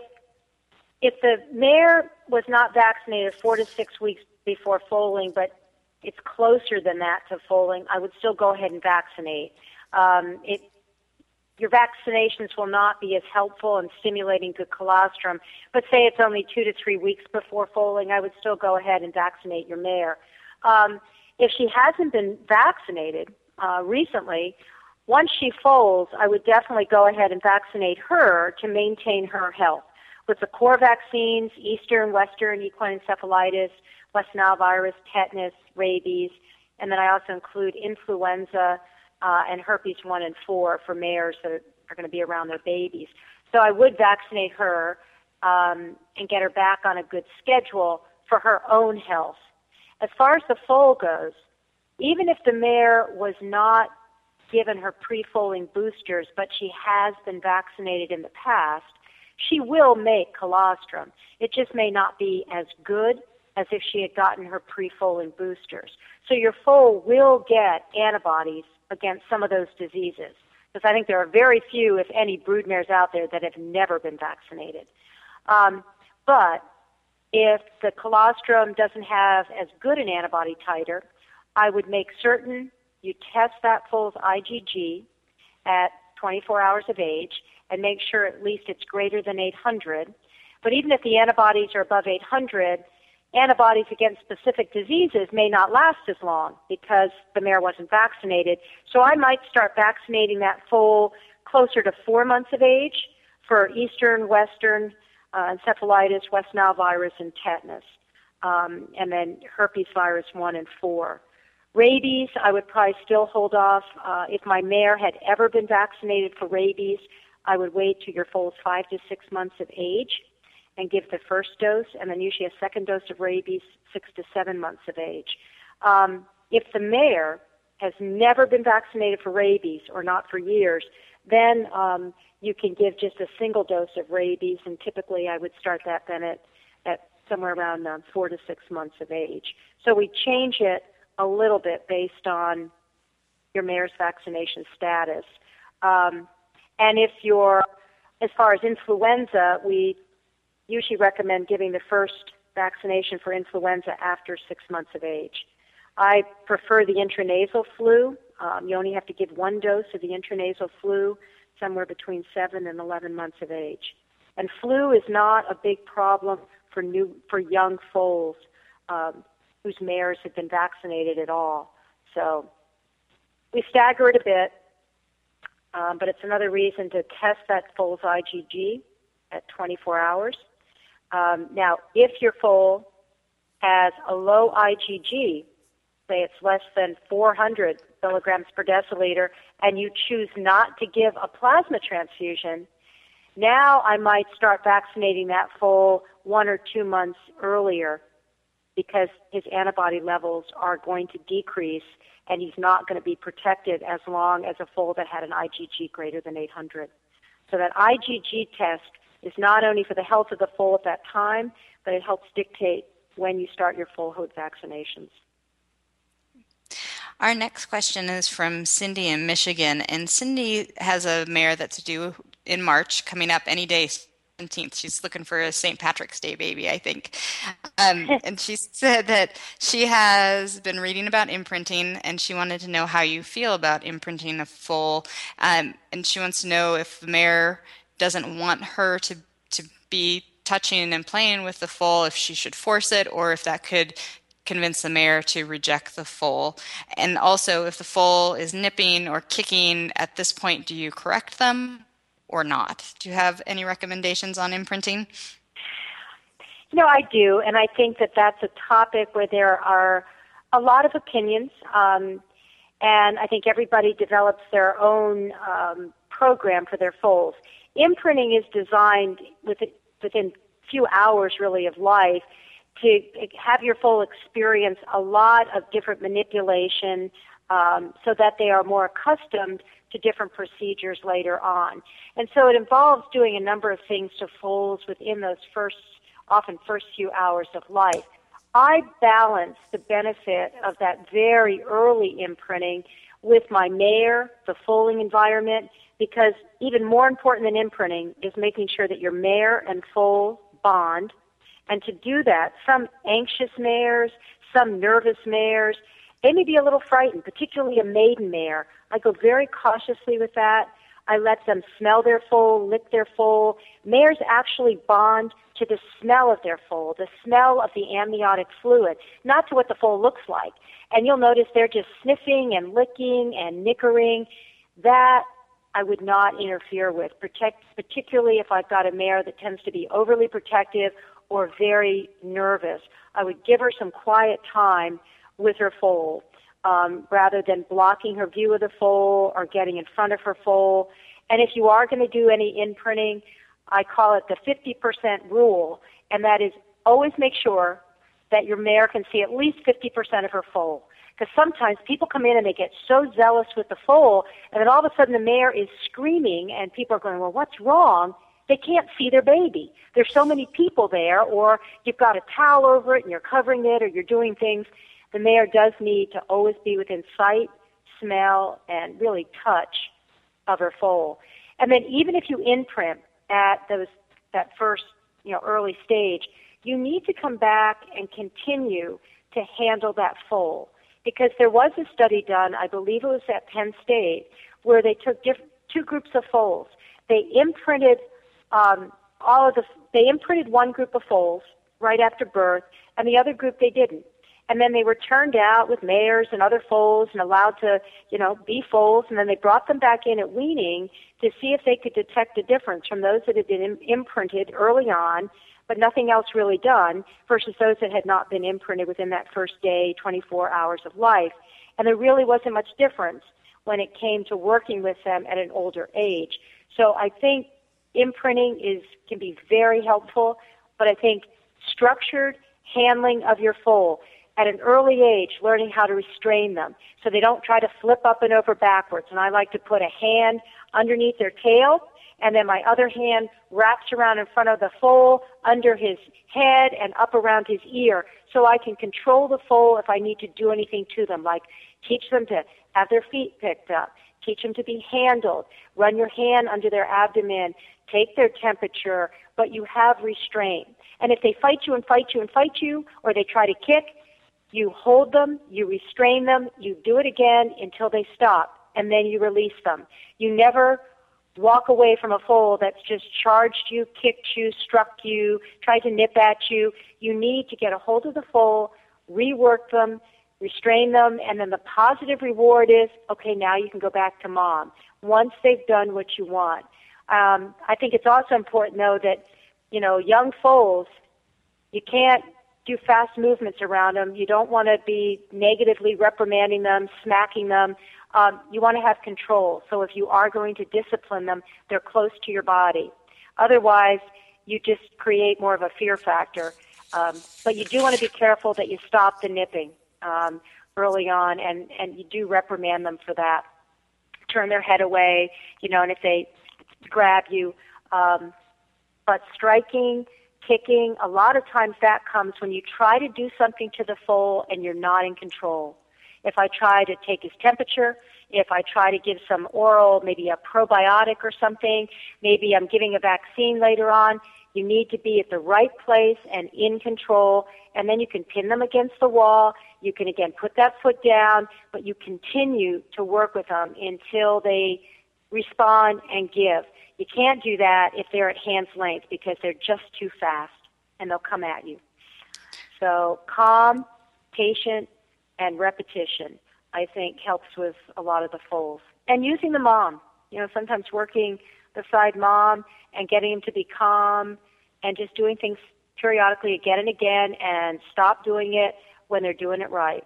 if the mare was not vaccinated four to six weeks before foaling, but it's closer than that to foaling, I would still go ahead and vaccinate. Um, it, your vaccinations will not be as helpful in stimulating good colostrum, but say it's only two to three weeks before foaling, I would still go ahead and vaccinate your mare. Um, if she hasn't been vaccinated uh, recently, once she foals, I would definitely go ahead and vaccinate her to maintain her health. With the core vaccines, Eastern, Western, equine encephalitis, West Nile virus, tetanus, rabies, and then I also include influenza uh, and herpes one and four for mares that are going to be around their babies. So I would vaccinate her um, and get her back on a good schedule for her own health. As far as the foal goes, even if the mare was not given her pre-foaling boosters, but she has been vaccinated in the past, she will make colostrum. It just may not be as good as if she had gotten her pre-foaling boosters. So your foal will get antibodies against some of those diseases, because I think there are very few, if any, broodmares out there that have never been vaccinated. Um, but if the colostrum doesn't have as good an antibody titer, I would make certain you test that foal's IgG at twenty-four hours of age and make sure at least it's greater than eight hundred. But even if the antibodies are above eight hundred, antibodies against specific diseases may not last as long because the mare wasn't vaccinated. So I might start vaccinating that foal closer to four months of age for Eastern, Western, uh, encephalitis, West Nile virus, and tetanus, um, and then herpes virus one and four. Rabies, I would probably still hold off. Uh, if my mare had ever been vaccinated for rabies, I would wait till your foal's five to six months of age and give the first dose, and then usually a second dose of rabies six to seven months of age. Um, if the mare has never been vaccinated for rabies or not for years, then um, you can give just a single dose of rabies, and typically I would start that then at, at somewhere around um, four to six months of age. So we change it a little bit based on your mare's vaccination status. Um, and if you're, as far as influenza, we usually recommend giving the first vaccination for influenza after six months of age. I prefer the intranasal flu. Um, you only have to give one dose of the intranasal flu somewhere between seven and eleven months of age. And flu is not a big problem for new for young foals um, whose mares have been vaccinated at all. So we stagger it a bit, um, but it's another reason to test that foal's IgG at twenty-four hours. Um, now, if your foal has a low IgG, say it's less than four hundred milligrams per deciliter, and you choose not to give a plasma transfusion, now I might start vaccinating that foal one or two months earlier because his antibody levels are going to decrease and he's not going to be protected as long as a foal that had an IgG greater than eight hundred. So that IgG test is not only for the health of the foal at that time, but it helps dictate when you start your foal hood vaccinations. Our next question is from Cindy in Michigan, and Cindy has a mare that's due in March, coming up any day, seventeenth. She's looking for a Saint Patrick's Day baby, I think. Um, and she said that she has been reading about imprinting, and she wanted to know how you feel about imprinting a foal. Um, and she wants to know if the mare doesn't want her to to be touching and playing with the foal, if she should force it, or if that could convince the mare to reject the foal. And also, if the foal is nipping or kicking at this point, do you correct them, or not? Do you have any recommendations on imprinting? You know, I do, and I think that that's a topic where there are a lot of opinions, um, and I think everybody develops their own um, program for their foals. Imprinting is designed within, within few hours, really, of life to have your foal experience a lot of different manipulation um, so that they are more accustomed to different procedures later on. And so it involves doing a number of things to foals within those first, often first few hours of life. I balance the benefit of that very early imprinting with my mare, the foaling environment, because even more important than imprinting is making sure that your mare and foal bond. And to do that, some anxious mares, some nervous mares, they may be a little frightened, particularly a maiden mare. I go very cautiously with that. I let them smell their foal, lick their foal. Mares actually bond to the smell of their foal, the smell of the amniotic fluid, not to what the foal looks like. And you'll notice they're just sniffing and licking and nickering. That I would not interfere with, protect, particularly if I've got a mare that tends to be overly protective or very nervous. I would give her some quiet time with her foal um, rather than blocking her view of the foal or getting in front of her foal. And if you are going to do any imprinting, I call it the fifty percent rule, and that is always make sure that your mare can see at least fifty percent of her foal. Because sometimes people come in and they get so zealous with the foal, and then all of a sudden the mare is screaming, and people are going, well, what's wrong? They can't see their baby. There's so many people there, or you've got a towel over it and you're covering it, or you're doing things. The mare does need to always be within sight, smell, and really touch of her foal. And then even if you imprint at those that first, you know, early stage, you need to come back and continue to handle that foal. Because there was a study done, I believe it was at Penn State, where they took diff- two groups of foals. They imprinted um, all of the, they imprinted one group of foals right after birth, and the other group they didn't. And then they were turned out with mares and other foals and allowed to, you know, be foals, and then they brought them back in at weaning to see if they could detect a difference from those that had been im- imprinted early on, but nothing else really done, versus those that had not been imprinted within that first day, twenty-four hours of life. And there really wasn't much difference when it came to working with them at an older age. So I think imprinting is can be very helpful, but I think structured handling of your foal at an early age, learning how to restrain them so they don't try to flip up and over backwards. And I like to put a hand underneath their tail, and then my other hand wraps around in front of the foal, under his head, and up around his ear, so I can control the foal if I need to do anything to them, like teach them to have their feet picked up, teach them to be handled, run your hand under their abdomen, take their temperature, but you have restraint. And if they fight you and fight you and fight you, or they try to kick, you hold them, you restrain them, you do it again until they stop, and then you release them. You never walk away from a foal that's just charged you, kicked you, struck you, tried to nip at you. You need to get a hold of the foal, rework them, restrain them, and then the positive reward is, okay, now you can go back to mom once they've done what you want. Um, I think it's also important, though, that, you know, young foals, you can't do fast movements around them. You don't want to be negatively reprimanding them, smacking them. Um, you want to have control. So if you are going to discipline them, they're close to your body. Otherwise, you just create more of a fear factor. Um, but you do want to be careful that you stop the nipping um, early on, and, and you do reprimand them for that. Turn their head away, you know, and if they grab you. Um, but striking, kicking, a lot of times that comes when you try to do something to the foal and you're not in control. If I try to take his temperature, if I try to give some oral, maybe a probiotic or something, maybe I'm giving a vaccine later on, you need to be at the right place and in control, and then you can pin them against the wall. You can, again, put that foot down, but you continue to work with them until they respond and give. You can't do that if they're at hand's length because they're just too fast, and they'll come at you. So calm, patient, and repetition, I think, helps with a lot of the foals. And using the mom. You know, sometimes working beside mom and getting them to be calm and just doing things periodically again and again and stop doing it when they're doing it right.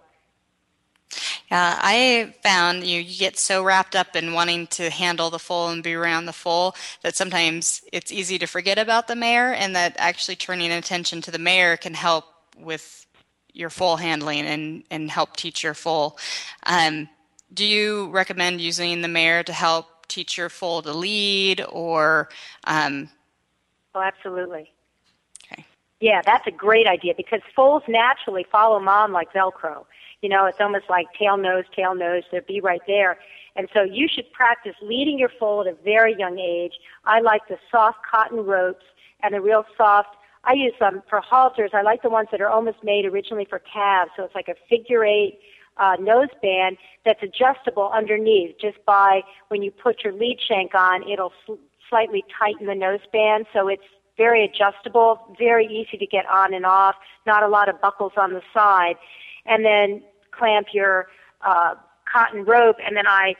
Yeah, I found you, you get so wrapped up in wanting to handle the foal and be around the foal that sometimes it's easy to forget about the mare, and that actually turning attention to the mare can help with your foal handling and, and help teach your foal. Um, do you recommend using the mare to help teach your foal to lead or? Um... Oh, absolutely. Okay. Yeah, that's a great idea because foals naturally follow mom like Velcro. You know, it's almost like tail, nose, tail, nose. They'll be right there. And so you should practice leading your foal at a very young age. I like the soft cotton ropes and the real soft. I use them for halters. I like the ones that are almost made originally for calves. So it's like a figure eight uh, nose band that's adjustable underneath. Just by when you put your lead shank on, it'll sl- slightly tighten the nose band. So it's very adjustable, very easy to get on and off, not a lot of buckles on the side. And then clamp your uh, cotton rope, and then I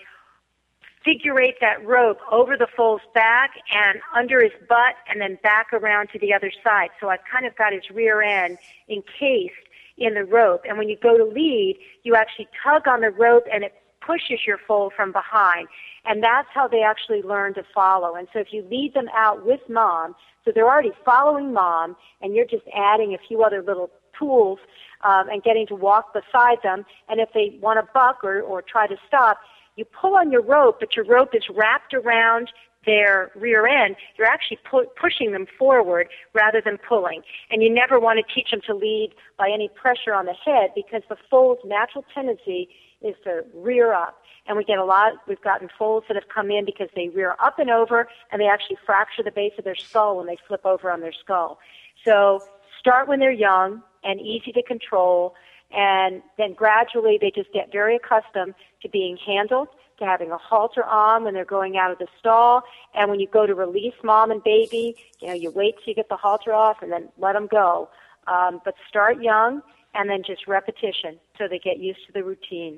figure eight that rope over the foal's back and under his butt and then back around to the other side. So I've kind of got his rear end encased in the rope. And when you go to lead, you actually tug on the rope and it pushes your foal from behind. And that's how they actually learn to follow. And so if you lead them out with mom, so they're already following mom, and you're just adding a few other little tools um, and getting to walk beside them. And if they want to buck or, or try to stop, you pull on your rope, but your rope is wrapped around their rear end. You're actually pu- pushing them forward rather than pulling. And you never want to teach them to lead by any pressure on the head because the foal's natural tendency is to rear up. And we get a lot, we've gotten foals that have come in because they rear up and over and they actually fracture the base of their skull when they flip over on their skull. So start when they're young and easy to control, and then gradually they just get very accustomed to being handled, to having a halter on when they're going out of the stall, and when you go to release mom and baby, you know, you wait till you get the halter off and then let them go. Um, but start young and then just repetition so they get used to the routine.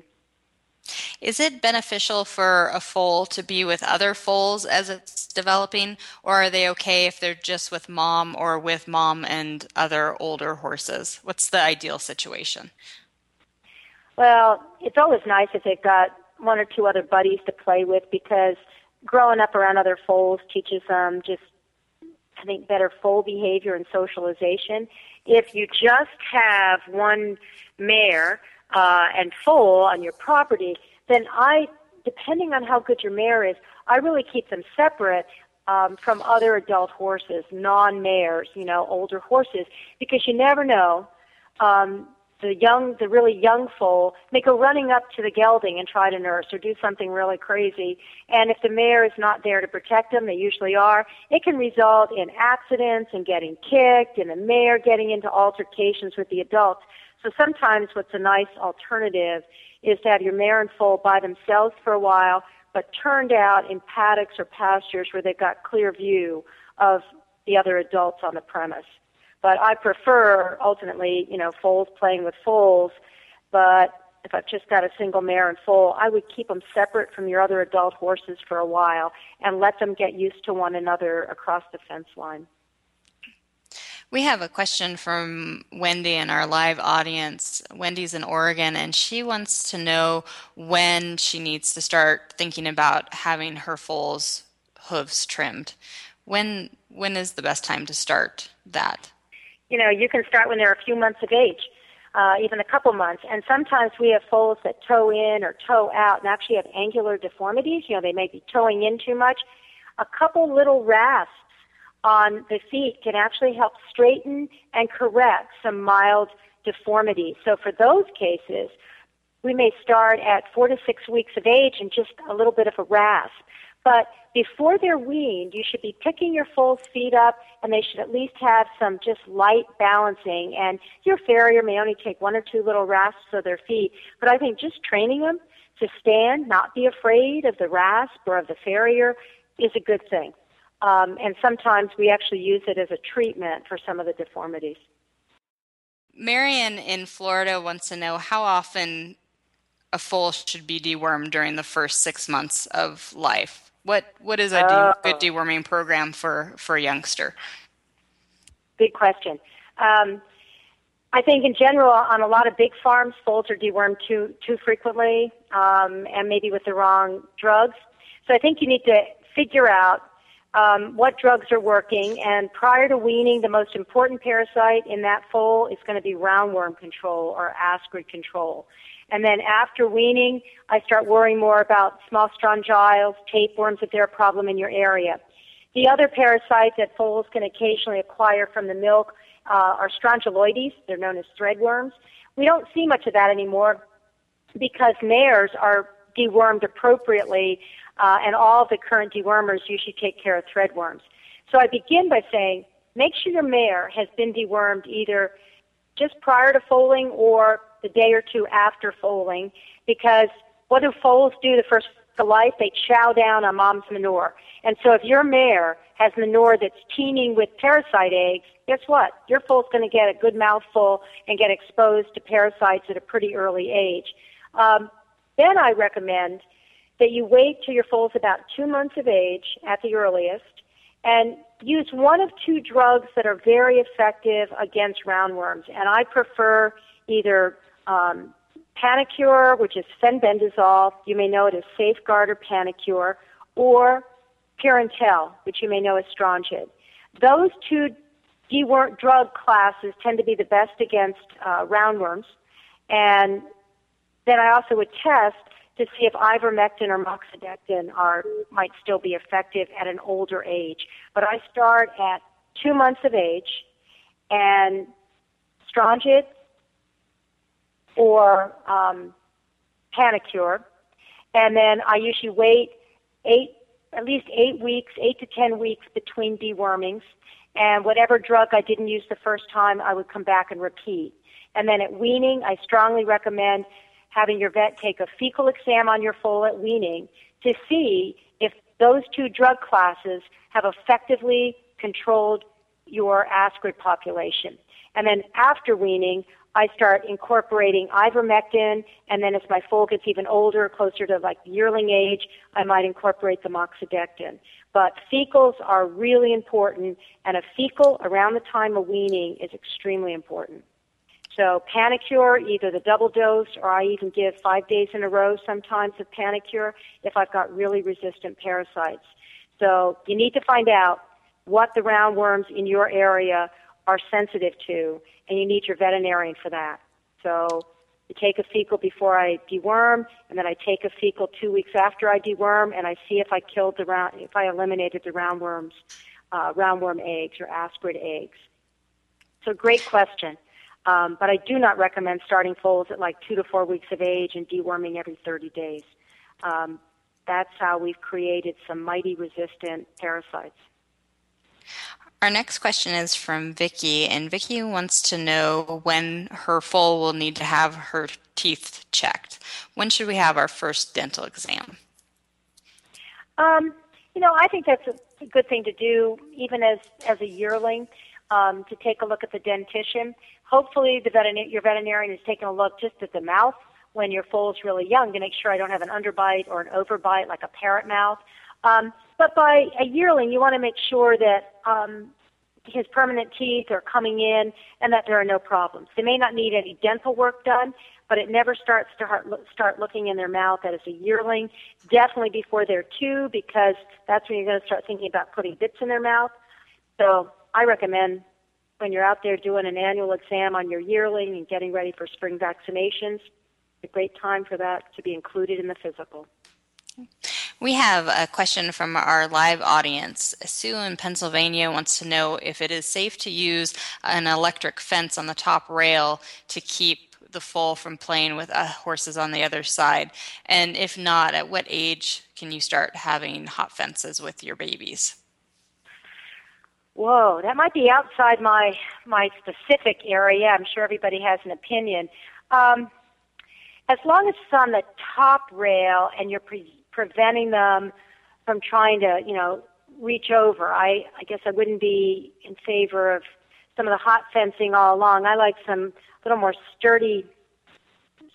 Is it beneficial for a foal to be with other foals as it's developing, or are they okay if they're just with mom or with mom and other older horses? What's the ideal situation? Well, it's always nice if they've got one or two other buddies to play with because growing up around other foals teaches them just, I think, better foal behavior and socialization. If you just have one mare uh, and foal on your property, then I, depending on how good your mare is, I really keep them separate um, from other adult horses, non-mares, you know, older horses, because you never know. Um, the young, the really young foal may go running up to the gelding and try to nurse or do something really crazy. And if the mare is not there to protect them, they usually are, it can result in accidents and getting kicked and the mare getting into altercations with the adults. So sometimes what's a nice alternative is to have your mare and foal by themselves for a while, but turned out in paddocks or pastures where they've got clear view of the other adults on the premise. But I prefer, ultimately, you know, foals playing with foals, but if I've just got a single mare and foal, I would keep them separate from your other adult horses for a while and let them get used to one another across the fence line. We have a question from Wendy in our live audience. Wendy's in Oregon, and she wants to know when she needs to start thinking about having her foal's hooves trimmed. When when is the best time to start that? You know, you can start when they're a few months of age, uh, even a couple months. And sometimes we have foals that toe in or toe out and actually have angular deformities. You know, they may be toeing in too much. A couple little rasps on the feet can actually help straighten and correct some mild deformities. So for those cases, we may start at four to six weeks of age and just a little bit of a rasp. But before they're weaned, you should be picking your foal's feet up, and they should at least have some just light balancing. And your farrier may only take one or two little rasps of their feet. But I think just training them to stand, not be afraid of the rasp or of the farrier, is a good thing. Um, and sometimes we actually use it as a treatment for some of the deformities. Marion in Florida wants to know how often a foal should be dewormed during the first six months of life. What what is a de- good Oh, deworming program for for a youngster? good question. Um, I think in general, on a lot of big farms, foals are dewormed too too frequently, um, and maybe with the wrong drugs. So I think you need to figure out um, what drugs are working. And prior to weaning, the most important parasite in that foal is going to be roundworm control or ascarid control. And then after weaning, I start worrying more about small strongyles, tapeworms if they're a problem in your area. The other parasites that foals can occasionally acquire from the milk uh, are strongyloides. They're known as threadworms. We don't see much of that anymore because mares are dewormed appropriately, uh, and all of the current dewormers usually take care of threadworms. So I begin by saying, make sure your mare has been dewormed either just prior to foaling or the day or two after foaling, because what do foals do the first to life? They chow down on mom's manure. And so if your mare has manure that's teeming with parasite eggs, guess what? Your foal's going to get a good mouthful and get exposed to parasites at a pretty early age. Um, then I recommend that you wait till your foal's about two months of age at the earliest and use one of two drugs that are very effective against roundworms. And I prefer either um, Panacur, which is fenbendazole, you may know it as Safeguard or Panacur, or Purentel, which you may know as Strongid. Those two deworm drug classes tend to be the best against uh, roundworms. And then I also would test to see if ivermectin or moxidectin are might still be effective at an older age. But I start at two months of age, and Strongid or um, Panacur, and then I usually wait eight, at least eight weeks, eight to ten weeks between dewormings, and whatever drug I didn't use the first time, I would come back and repeat. And then at weaning, I strongly recommend having your vet take a fecal exam on your foal at weaning to see if those two drug classes have effectively controlled your ascarid population. And then after weaning, I start incorporating ivermectin, and then as my foal gets even older, closer to like yearling age, I might incorporate the moxidectin. But fecals are really important, and a fecal around the time of weaning is extremely important. So Panacur, either the double dose, or I even give five days in a row sometimes of Panacur if I've got really resistant parasites. So you need to find out what the roundworms in your area are sensitive to, and you need your veterinarian for that. So you take a fecal before I deworm, and then I take a fecal two weeks after I deworm, and I see if I killed the round, if I eliminated the roundworms, uh, roundworm eggs or ascarid eggs. So great question. Um, but I do not recommend starting foals at like two to four weeks of age and deworming every thirty days. Um, that's how we've created some mighty resistant parasites. Our next question is from Vicky, and Vicky wants to know when her foal will need to have her teeth checked. When should we have our first dental exam? Um, you know, I think that's a, a good thing to do, even as as a yearling, um, to take a look at the dentition. Hopefully, the veterin- your veterinarian is taking a look just at the mouth when your foal is really young to make sure I don't have an underbite or an overbite like a parrot mouth. Um, but by a yearling, you want to make sure that um, his permanent teeth are coming in and that there are no problems. They may not need any dental work done, but it never starts to heart, start looking in their mouth as a yearling, definitely before they're two, because that's when you're going to start thinking about putting bits in their mouth. So I recommend when you're out there doing an annual exam on your yearling and getting ready for spring vaccinations, a great time for that to be included in the physical. We have a question from our live audience. Sue in Pennsylvania wants to know if it is safe to use an electric fence on the top rail to keep the foal from playing with uh, horses on the other side. And if not, at what age can you start having hot fences with your babies? Whoa, that might be outside my my specific area. I'm sure everybody has an opinion. Um, as long as it's on the top rail and you're pre- preventing them from trying to, you know, reach over, I, I guess I wouldn't be in favor of some of the hot fencing all along. I like some little more sturdy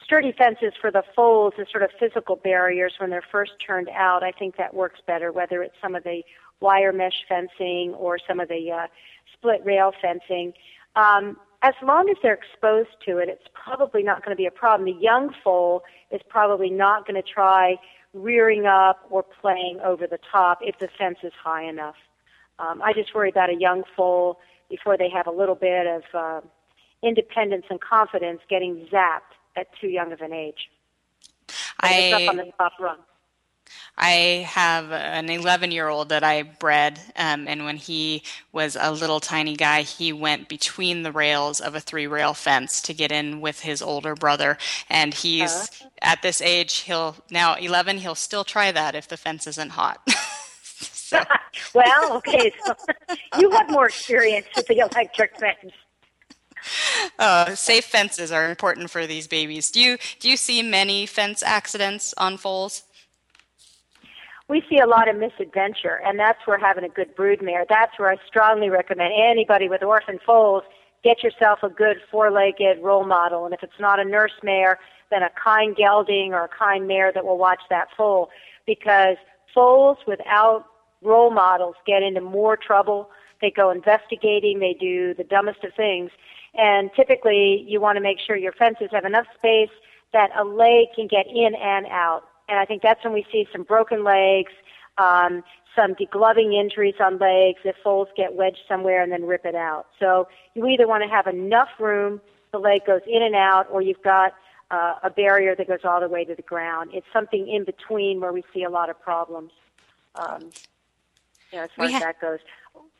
sturdy fences for the foals as sort of physical barriers when they're first turned out, I think that works better, whether it's some of the wire mesh fencing or some of the uh, split rail fencing. Um, as long as they're exposed to it, it's probably not going to be a problem. The young foal is probably not going to try rearing up or playing over the top if the fence is high enough. Um, I just worry about a young foal before they have a little bit of uh, independence and confidence getting zapped at too young of an age. I, up on the top rung. I have an eleven-year-old that I bred, um, and when he was a little tiny guy, he went between the rails of a three-rail fence to get in with his older brother. And he's, uh, at this age, he'll now eleven, he'll still try that if the fence isn't hot. So. Well, okay, so you have more experience with the electric fence. Uh, safe fences are important for these babies. Do you do you see many fence accidents on foals? We see a lot of misadventure, and that's where having a good broodmare. That's where I strongly recommend anybody with orphan foals get yourself a good four-legged role model. And if it's not a nurse mare, then a kind gelding or a kind mare that will watch that foal. Because foals without role models get into more trouble. They go investigating. They do the dumbest of things. And typically, you want to make sure your fences have enough space that a leg can get in and out. And I think that's when we see some broken legs, um, some degloving injuries on legs if foals get wedged somewhere and then rip it out. So you either want to have enough room, the leg goes in and out, or you've got uh, a barrier that goes all the way to the ground. It's something in between where we see a lot of problems, um, you know, as far as that goes.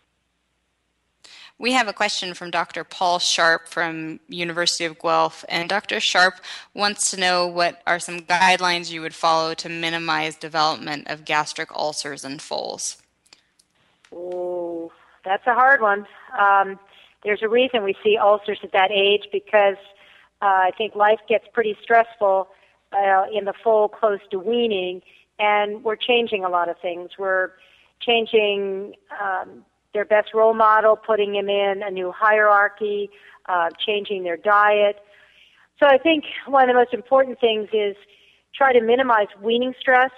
We have a question from Doctor Paul Sharp from University of Guelph, and Doctor Sharp wants to know what are some guidelines you would follow to minimize development of gastric ulcers in foals. Oh, that's a hard one. Um, there's a reason we see ulcers at that age because uh, I think life gets pretty stressful uh, in the foal close to weaning, and we're changing a lot of things. We're changing um, their best role model, putting them in a new hierarchy, uh, changing their diet. So I think one of the most important things is try to minimize weaning stress.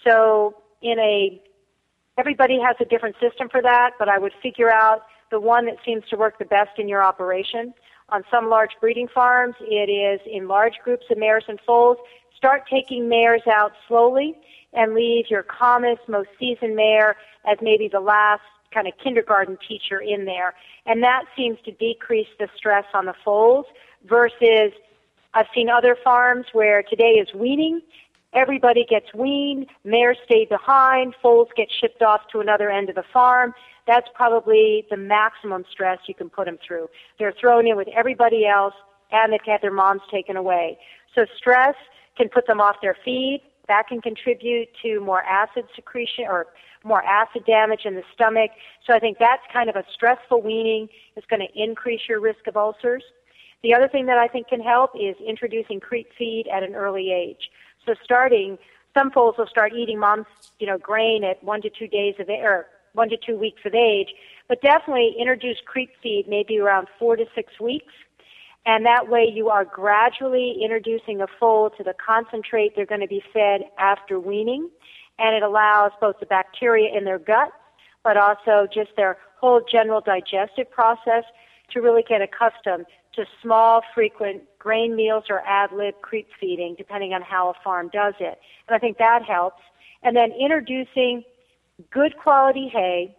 So in a, everybody has a different system for that, but I would figure out the one that seems to work the best in your operation. On some large breeding farms, it is in large groups of mares and foals. Start taking mares out slowly and leave your calmest, most seasoned mare as maybe the last kind of kindergarten teacher in there. And that seems to decrease the stress on the foals versus I've seen other farms where today is weaning. Everybody gets weaned, mares stay behind, foals get shipped off to another end of the farm. That's probably the maximum stress you can put them through. They're thrown in with everybody else and they've had their moms taken away. So stress can put them off their feed. That can contribute to more acid secretion or more acid damage in the stomach. So I think that's kind of a stressful weaning. It's going to increase your risk of ulcers. The other thing that I think can help is introducing creep feed at an early age. So starting, some foals will start eating mom's, you know, grain at one to two days of or one to two weeks of age, but definitely introduce creep feed maybe around four to six weeks. And that way you are gradually introducing a foal to the concentrate they're going to be fed after weaning. And it allows both the bacteria in their gut, but also just their whole general digestive process to really get accustomed to small, frequent grain meals or ad lib creep feeding, depending on how a farm does it. And I think that helps. And then introducing good quality hay,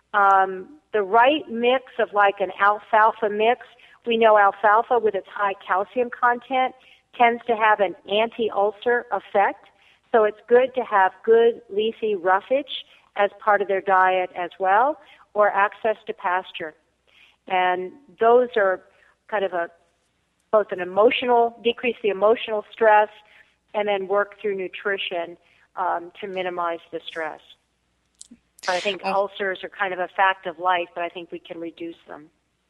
um, the right mix of like an alfalfa mix. We know alfalfa with its high calcium content tends to have an anti-ulcer effect. So it's good to have good leafy roughage as part of their diet as well, or access to pasture. And those are kind of a both an emotional, decrease the emotional stress, and then work through nutrition um, to minimize the stress. But I think oh. ulcers are kind of a fact of life, but I think we can reduce them.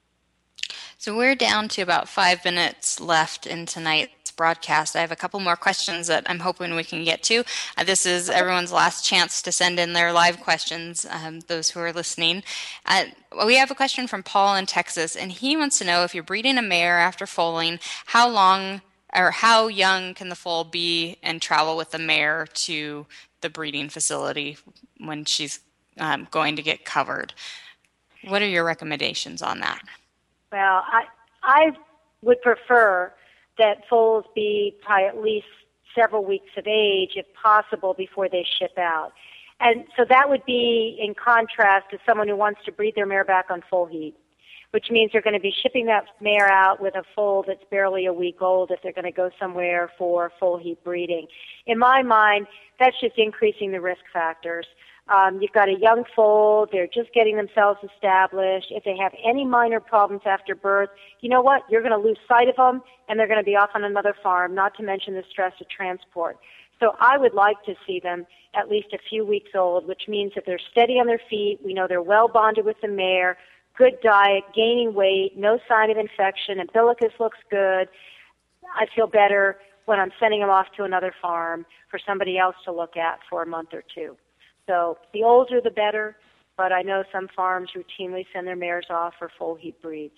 So we're down to about five minutes left in tonight's broadcast. I have a couple more questions that I'm hoping we can get to. Uh, this is everyone's last chance to send in their live questions, um, those who are listening. Uh, we have a question from Paul in Texas, and he wants to know if you're breeding a mare after foaling, how long or how young can the foal be and travel with the mare to the breeding facility when she's um, going to get covered? What are your recommendations on that? Well, I I would prefer that foals be probably at least several weeks of age, if possible, before they ship out. And so that would be in contrast to someone who wants to breed their mare back on foal heat, which means they're going to be shipping that mare out with a foal that's barely a week old if they're going to go somewhere for full heat breeding. In my mind, that's just increasing the risk factors. Um, you've got a young foal, they're just getting themselves established. If they have any minor problems after birth, you know what? You're going to lose sight of them, and they're going to be off on another farm, not to mention the stress of transport. So I would like to see them at least a few weeks old, which means that they're steady on their feet, we know they're well bonded with the mare, good diet, gaining weight, no sign of infection, umbilicus looks good. I feel better when I'm sending them off to another farm for somebody else to look at for a month or two. So the older the better, but I know some farms routinely send their mares off for full heat breeds.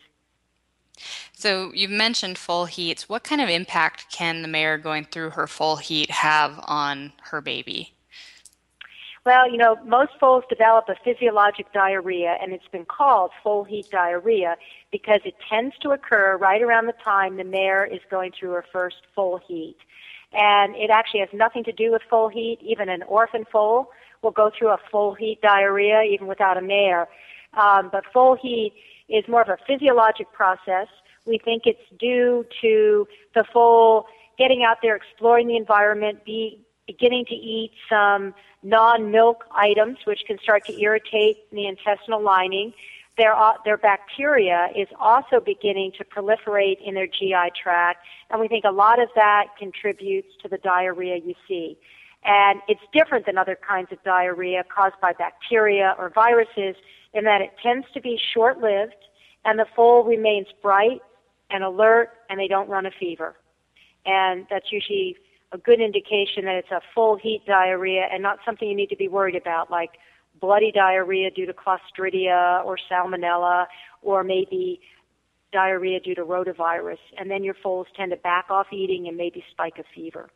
So you've mentioned full heats. What kind of impact can the mare going through her full heat have on her baby? Well, you know, most foals develop a physiologic diarrhea, and it's been called full heat diarrhea because it tends to occur right around the time the mare is going through her first full heat. And it actually has nothing to do with full heat. Even an orphan foal will go through a full heat diarrhea even without a mare. Um, but full heat is more of a physiologic process. We think it's due to the foal getting out there, exploring the environment, be, beginning to eat some non-milk items, which can start to irritate the intestinal lining. Their, uh, their bacteria is also beginning to proliferate in their G I tract, and we think a lot of that contributes to the diarrhea you see. And it's different than other kinds of diarrhea caused by bacteria or viruses in that it tends to be short-lived, and the foal remains bright and alert, and they don't run a fever. And that's usually a good indication that it's a full heat diarrhea and not something you need to be worried about, like bloody diarrhea due to Clostridia or Salmonella, or maybe diarrhea due to rotavirus. And then your foals tend to back off eating and maybe spike a fever.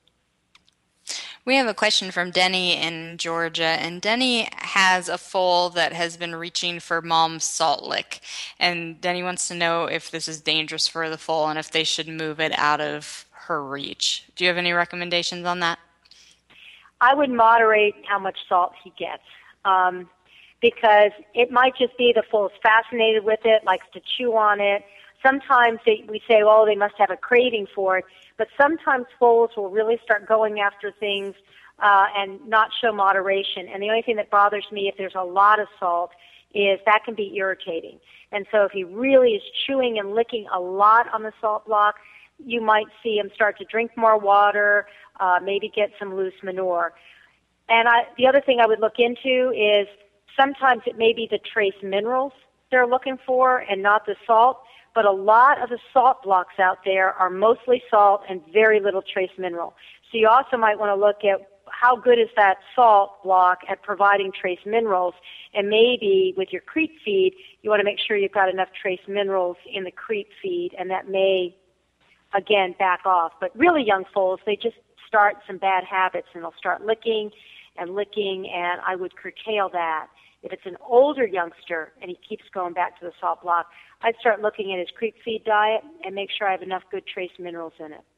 We have a question from Denny in Georgia, and Denny has a foal that has been reaching for mom's salt lick. And Denny wants to know if this is dangerous for the foal and if they should move it out of her reach. Do you have any recommendations on that? I would moderate how much salt he gets, um, because it might just be the foal is fascinated with it, likes to chew on it. Sometimes they, we say, oh, they must have a craving for it, but sometimes foals will really start going after things uh, and not show moderation. And the only thing that bothers me if there's a lot of salt is that can be irritating. And so if he really is chewing and licking a lot on the salt block, you might see him start to drink more water, uh, maybe get some loose manure. And I, the other thing I would look into is sometimes it may be the trace minerals they're looking for and not the salt. But a lot of the salt blocks out there are mostly salt and very little trace mineral. So you also might want to look at how good is that salt block at providing trace minerals, and maybe with your creep feed, you want to make sure you've got enough trace minerals in the creep feed, and that may, again, back off. But really young foals, they just start some bad habits, and they'll start licking and licking, and I would curtail that. If it's an older youngster and he keeps going back to the salt block, I'd start looking at his creep feed diet and make sure I have enough good trace minerals in it.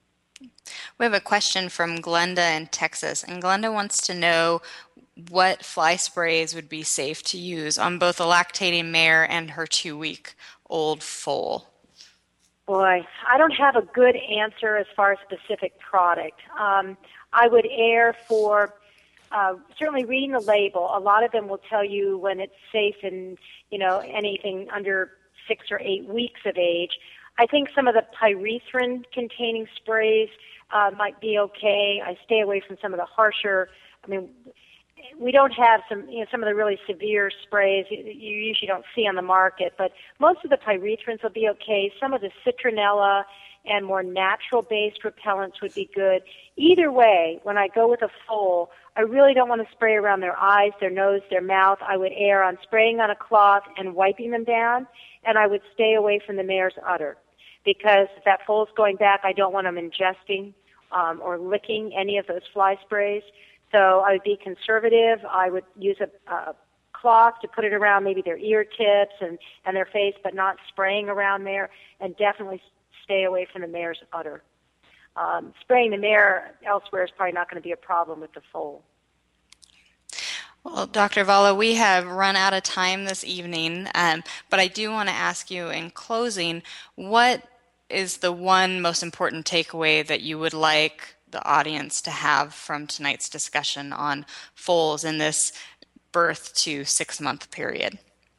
We have a question from Glenda in Texas, and Glenda wants to know what fly sprays would be safe to use on both a lactating mare and her two-week-old foal. Boy, I don't have a good answer as far as specific product. Um, I would err for Uh, certainly reading the label. A lot of them will tell you when it's safe and, you know, anything under six or eight weeks of age. I think some of the pyrethrin-containing sprays uh, might be okay. I stay away from some of the harsher, I mean, we don't have some, you know, some of the really severe sprays you usually don't see on the market, but most of the pyrethrins will be okay. Some of the citronella and more natural-based repellents would be good. Either way, when I go with a foal, I really don't want to spray around their eyes, their nose, their mouth. I would err on spraying on a cloth and wiping them down, and I would stay away from the mare's udder. because if that foal is going back, I don't want them ingesting um, or licking any of those fly sprays. So I would be conservative. I would use a, a cloth to put it around maybe their ear tips and, and their face, but not spraying around there, and definitely stay away from the mare's udder. Um, spraying the mare elsewhere is probably not going to be a problem with the foal. Well, Doctor Valo, we have run out of time this evening, um, but I do want to ask you in closing, what is the one most important takeaway that you would like the audience to have from tonight's discussion on foals in this birth to six month period?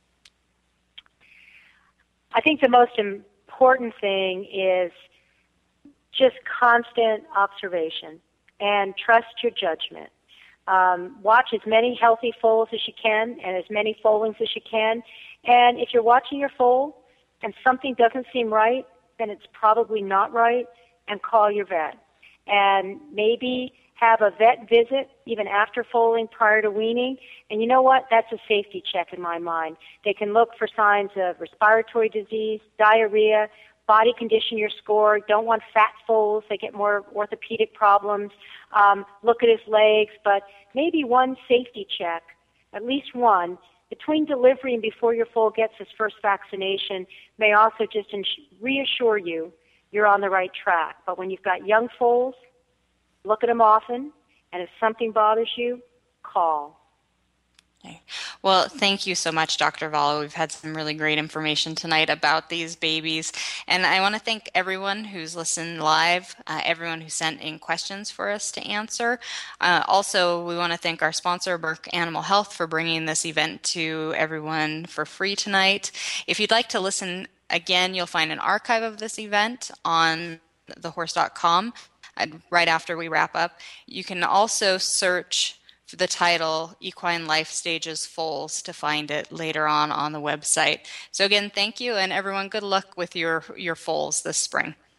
I think the most important thing is just constant observation and trust your judgment. Um, watch as many healthy foals as you can and as many foalings as you can. And if you're watching your foal and something doesn't seem right, then it's probably not right, and call your vet. And maybe have a vet visit even after foaling prior to weaning. And you know what? That's a safety check in my mind. They can look for signs of respiratory disease, diarrhea, body condition your score. Don't want fat foals. They get more orthopedic problems. Um, look at his legs. But maybe one safety check, at least one, between delivery and before your foal gets his first vaccination may also just ins- reassure you you're on the right track. But when you've got young foals, look at them often, and if something bothers you, call. Okay. Well, thank you so much, Doctor Valo. We've had some really great information tonight about these babies. And I want to thank everyone who's listened live, uh, everyone who sent in questions for us to answer. Uh, also, we want to thank our sponsor, Merck Animal Health, for bringing this event to everyone for free tonight. If you'd like to listen again, you'll find an archive of this event on the horse dot com right after we wrap up. You can also search for the title Equine Life Stages Foals to find it later on on the website. So again, thank you, and everyone, good luck with your, your foals this spring.